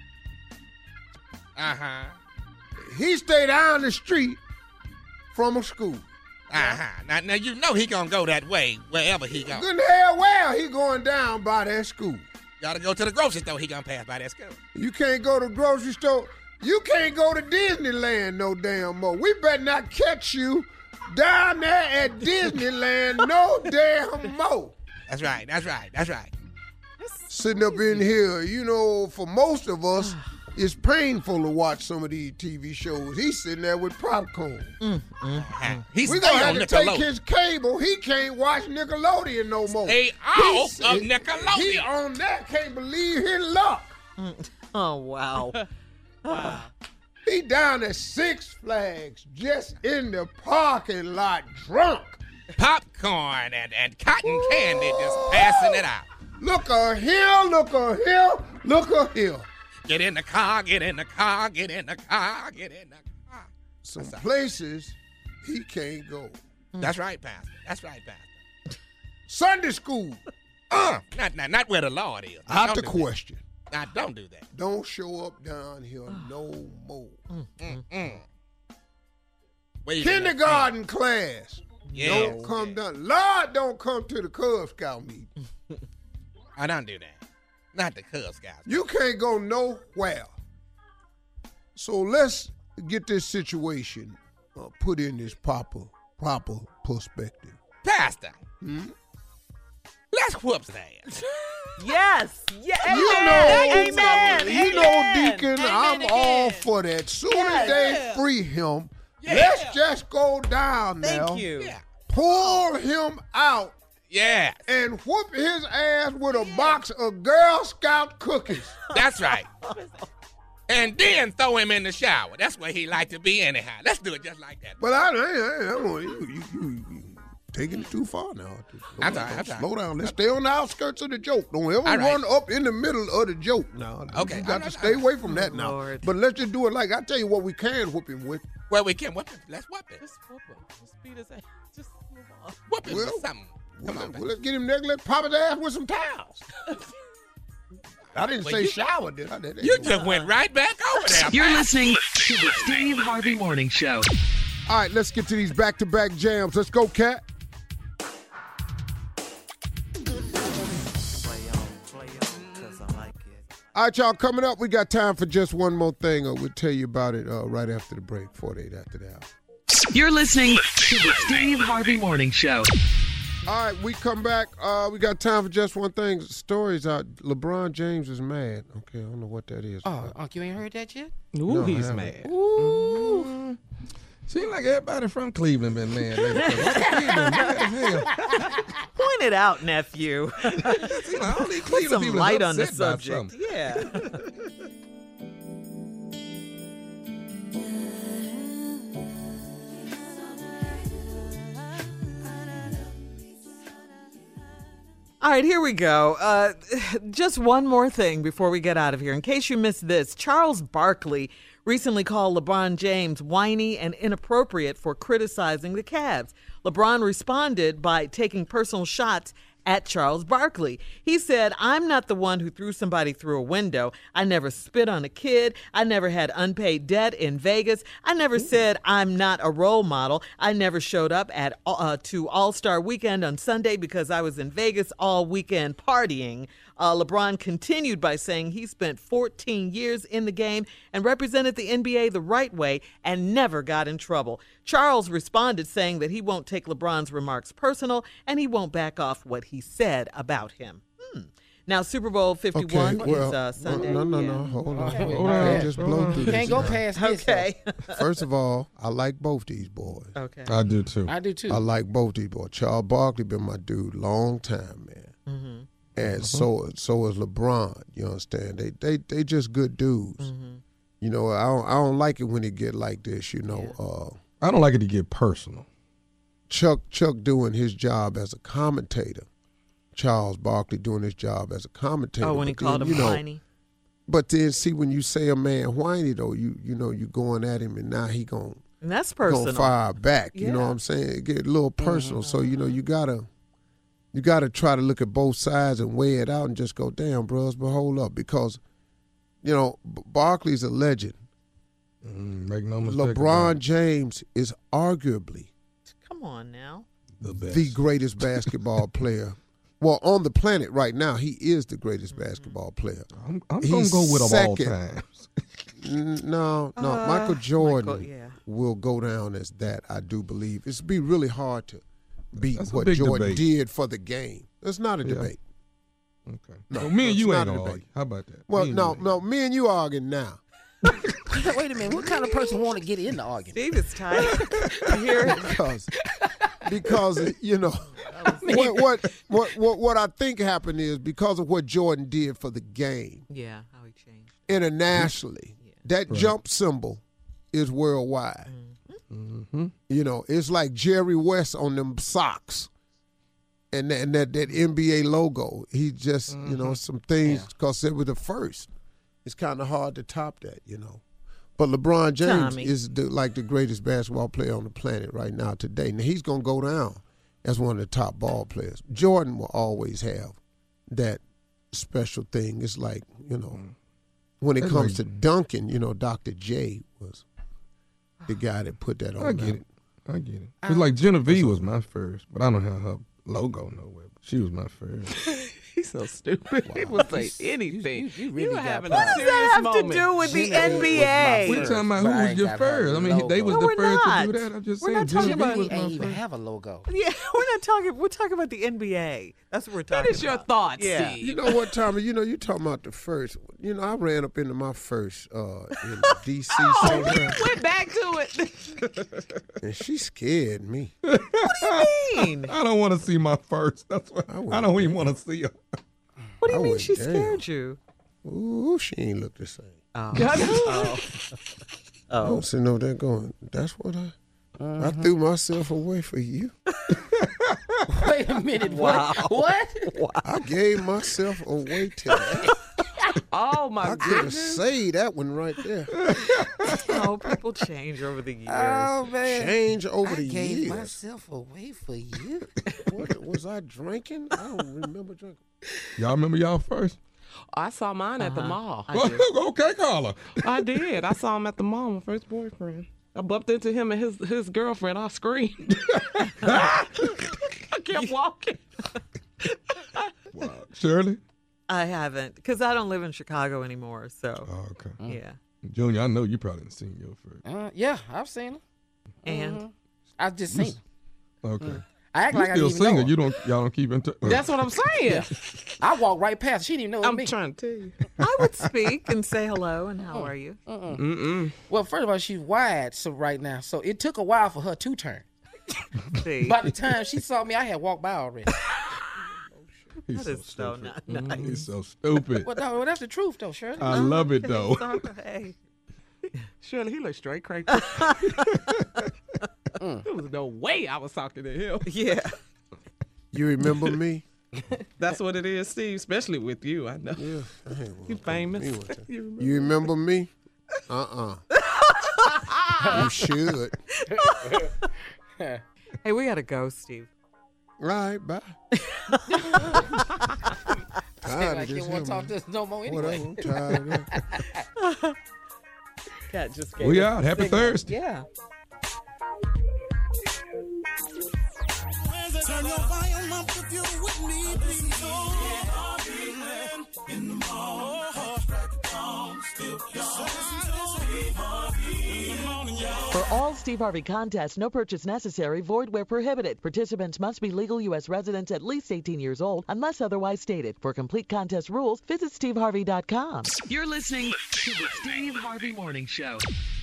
Uh-huh. He stayed down the street from a school. Uh-huh. Now, now you know he gonna go that way wherever he goes. Good hell well he going down by that school. Gotta go to the grocery store. He gonna pass by that school. You can't go to the grocery store. You can't go to Disneyland no damn more. We better not catch you down there at Disneyland no damn more. That's right. That's right. That's right. Sitting up in here, you know, for most of us, it's painful to watch some of these T V shows. He's sitting there with popcorn. Uh-huh. He's We're stay gonna on have to take Nickelodeon. his cable. He can't watch Nickelodeon no more. Stay He's- off of Nickelodeon. He on that can't believe his luck. Oh, wow. Wow. He down at Six Flags, just in the parking lot, drunk. Popcorn and, and cotton candy just passing it out. Look a here, look a here, look a here. Get in the car, get in the car, get in the car, get in the car. Some places he can't go. That's right, Pastor. That's right, Pastor. Sunday school. Uh, not, not, not where the Lord is. Out Don't the do question. That. Now, don't do that. Don't show up down here no more. Mm-mm. Waving Kindergarten class. Yeah. Don't come down. Lord, don't come to the Cub Scout meeting. I don't do that. Not the Cub Scouts. You can't go nowhere. So let's get this situation uh, put in this proper, proper perspective. Pastor, Hmm? let's whoop that. Yes. Yeah. Amen. You know, Amen. you Amen. know, Deacon, Amen I'm again. all for that. Soon Yeah, as they yeah. free him, Yeah. let's just go down Thank now, you. Yeah. pull him out, Yeah. and whoop his ass with a box of Girl Scout cookies. That's right. And then throw him in the shower. That's where he like to be anyhow. Let's do it just like that. But I, I, I, I want you, you, you, you taking it too far now. I'm sorry, I'm sorry. Slow down. Let's stay on the outskirts of the joke. Don't ever All right. run up in the middle of the joke now. Okay. You got All to right, stay all right. away from that now. Lord. But let's just do it like I tell you what we can whoop him with. Well, we can whip him. Let's whip it. Just whoop him. Just beat his ass. Just move on. Whip him Well, with something. Come Well, on, well, let's get him next. Let's pop his ass with some towels. I didn't Well, say you- shower, did I? That- You just went right back over there. You're Pastor. listening to the Steve Harvey Morning Show. All right, let's get to these back-to-back jams. Let's go, Cat. All right, y'all, coming up, we got time for just one more thing. Uh, we'll tell you about it uh, right after the break, forty-eight after the hour. You're listening to the Steve Harvey Morning Show. All right, we come back. Uh, we got time for just one thing. Stories out. LeBron James is mad. Okay, I don't know what that is. Oh, Unc, you ain't heard that yet? Ooh, No, I he's haven't. mad. Ooh. Seems like everybody from Cleveland been mad lately. Cleveland, mad as hell. Point it out, nephew. Seems like all these Put Cleveland some people is light on the upset about subject. something. Yeah. All right, here we go. Uh, just one more thing before we get out of here. In case you missed this, Charles Barkley recently called LeBron James whiny and inappropriate for criticizing the Cavs. LeBron responded by taking personal shots at Charles Barkley. He said, I'm not the one who threw somebody through a window. I never spit on a kid. I never had unpaid debt in Vegas. I never said I'm not a role model. I never showed up at uh, to All-Star Weekend on Sunday because I was in Vegas all weekend partying. Uh, LeBron continued by saying he spent fourteen years in the game and represented the N B A the right way and never got in trouble. Charles responded saying that he won't take LeBron's remarks personal and he won't back off what he said about him. Hmm. Now, Super Bowl fifty-one Okay, well, is uh, Sunday. No, no, yeah. no. Hold on. Okay. Hold on. Okay. Just blow through this. Can't go now. past this. Okay. First of all, I like both these boys. Okay. I do too. I do too. I like both these boys. Charles Barkley been my dude long time, man. Mm-hmm. And Uh-huh. so so is LeBron. You understand? They they they just good dudes. Mm-hmm. You know, I don't, I don't like it when it get like this. You know, uh, I don't like it to get personal. Chuck Chuck doing his job as a commentator. Charles Barkley doing his job as a commentator. Oh, when he But called then, him you know, whiny. But then see when you say a man whiny though, you you know you going at him and now he gon' And that's personal. gonna fire back. You know Yeah. what I'm saying? It get a little personal. So you know you gotta you gotta try to look at both sides and weigh it out and just go, damn, bros, but hold up, because you know B- Barkley's a legend. Mm, make no mistake about LeBron it. James is arguably Come on now. the best. the greatest basketball player. Well, on the planet right now, he is the greatest basketball player. I'm, I'm He's gonna go with of all second. times. N- No, no. Uh, Michael Jordan Michael, yeah. will go down as that, I do believe. It's be really hard to beat That's a what big Jordan debate. did for the game. It's not a Yeah. debate. Okay. No, well, me and it's you not ain't a gonna debate. argue. How about that? Well, Me and no, you ain't. no. Me and you arguing now. Wait a minute. What kind of person want to get in the argument? Steve is tired to hear it. because because you know what, what what what what I think happened is because of what Jordan did for the game Yeah, how he changed. internationally. That Right. jump symbol is worldwide. Mm-hmm. You know, it's like Jerry West on them socks. And that, and that, that N B A logo, he just, you know, some things, because it was the first. It's kind of hard to top that, you know. But LeBron James Tommy. is the, like the greatest basketball player on the planet right now today. Now, he's going to go down as one of the top ball players. Jordan will always have that special thing. It's like, you know, when it That's comes like- to dunking, you know, Doctor J was the guy that put that on. I get there. it. I get it. It's like Genevieve was my first, but I don't have her logo nowhere. But she was my first. He's so stupid. He will say anything. You, you You really were got having pride. a What does serious that have moment. to do with the Genevieve N B was my A? We first. talking about But who I was ain't your got first. her I mean, they was No, the we're first not. to do that. I'm just We're saying. not talking Genevieve about- was He my ain't even first. have a logo. Yeah, we're not talking. We're talking about the N B A. That's what we're talking What is your about. thoughts, Yeah. Steve? You know what, Tommy? You know, you talking about the first. You know, I ran up into my first uh, in D C somewhere, Went back to it. and she scared me. What do you mean? I don't want to see my first. That's what I I, wouldn't don't even want to see her. What do you I mean went she down. scared you? Ooh, she ain't look the same. Oh. oh. I Oh. was sitting over there going, "That's what I." I threw myself away for you. Wait a minute. Wow. What? What? I gave myself away to that. Oh my I could have goodness. saved that one right there. Oh, people change over the years. Oh man. Change over I the gave years. myself away for you. What, was I drinking? I don't remember drinking. Y'all remember y'all first? I saw mine at the Uh-huh. mall. I do. Okay, Carla. I did. I saw him at the mall, my first boyfriend. I bumped into him and his his girlfriend off screen. I kept walking. Wow. Shirley? I haven't, because I don't live in Chicago anymore. So, Oh, okay. yeah. Junior, I know you probably didn't seen your first. Uh, yeah, I've seen him. And Mhm. I've just seen him. Okay. I act You like I still didn't even know single. him. You don't. Y'all don't keep in touch. That's what I'm saying. I walked right past her. She didn't even know it was I'm me. trying to tell you. I would speak and say hello and how are you? Mm-mm. Mm-mm. Well, first of all, she's wide, so right now, so it took a while for her to turn. See, By the time she saw me, I had walked by already. He's that so is so stupid. not nice. He's so stupid. Well, no, well, that's the truth, though, Shirley. I love it though. Hey. Shirley, he looked straight crazy. There was no way I was talking to him. Yeah. You remember me? That's what it is, Steve, especially with you. I know. Yeah. I ain't You wanna famous. me one time. You remember? You remember me? Uh-uh. You should. Hey, we gotta go, Steve. All right, bye. Tired like you don't want to talk to us no more anyway. Whatever, I'm tired of that. Cat just We out. Happy Thursday. Yeah. Turn your volume up if you're with me, please. In the morning, For all Steve Harvey contests, no purchase necessary, void where prohibited. Participants must be legal U S residents at least eighteen years old, unless otherwise stated. For complete contest rules, visit steve harvey dot com. You're listening to the Steve Harvey Morning Show.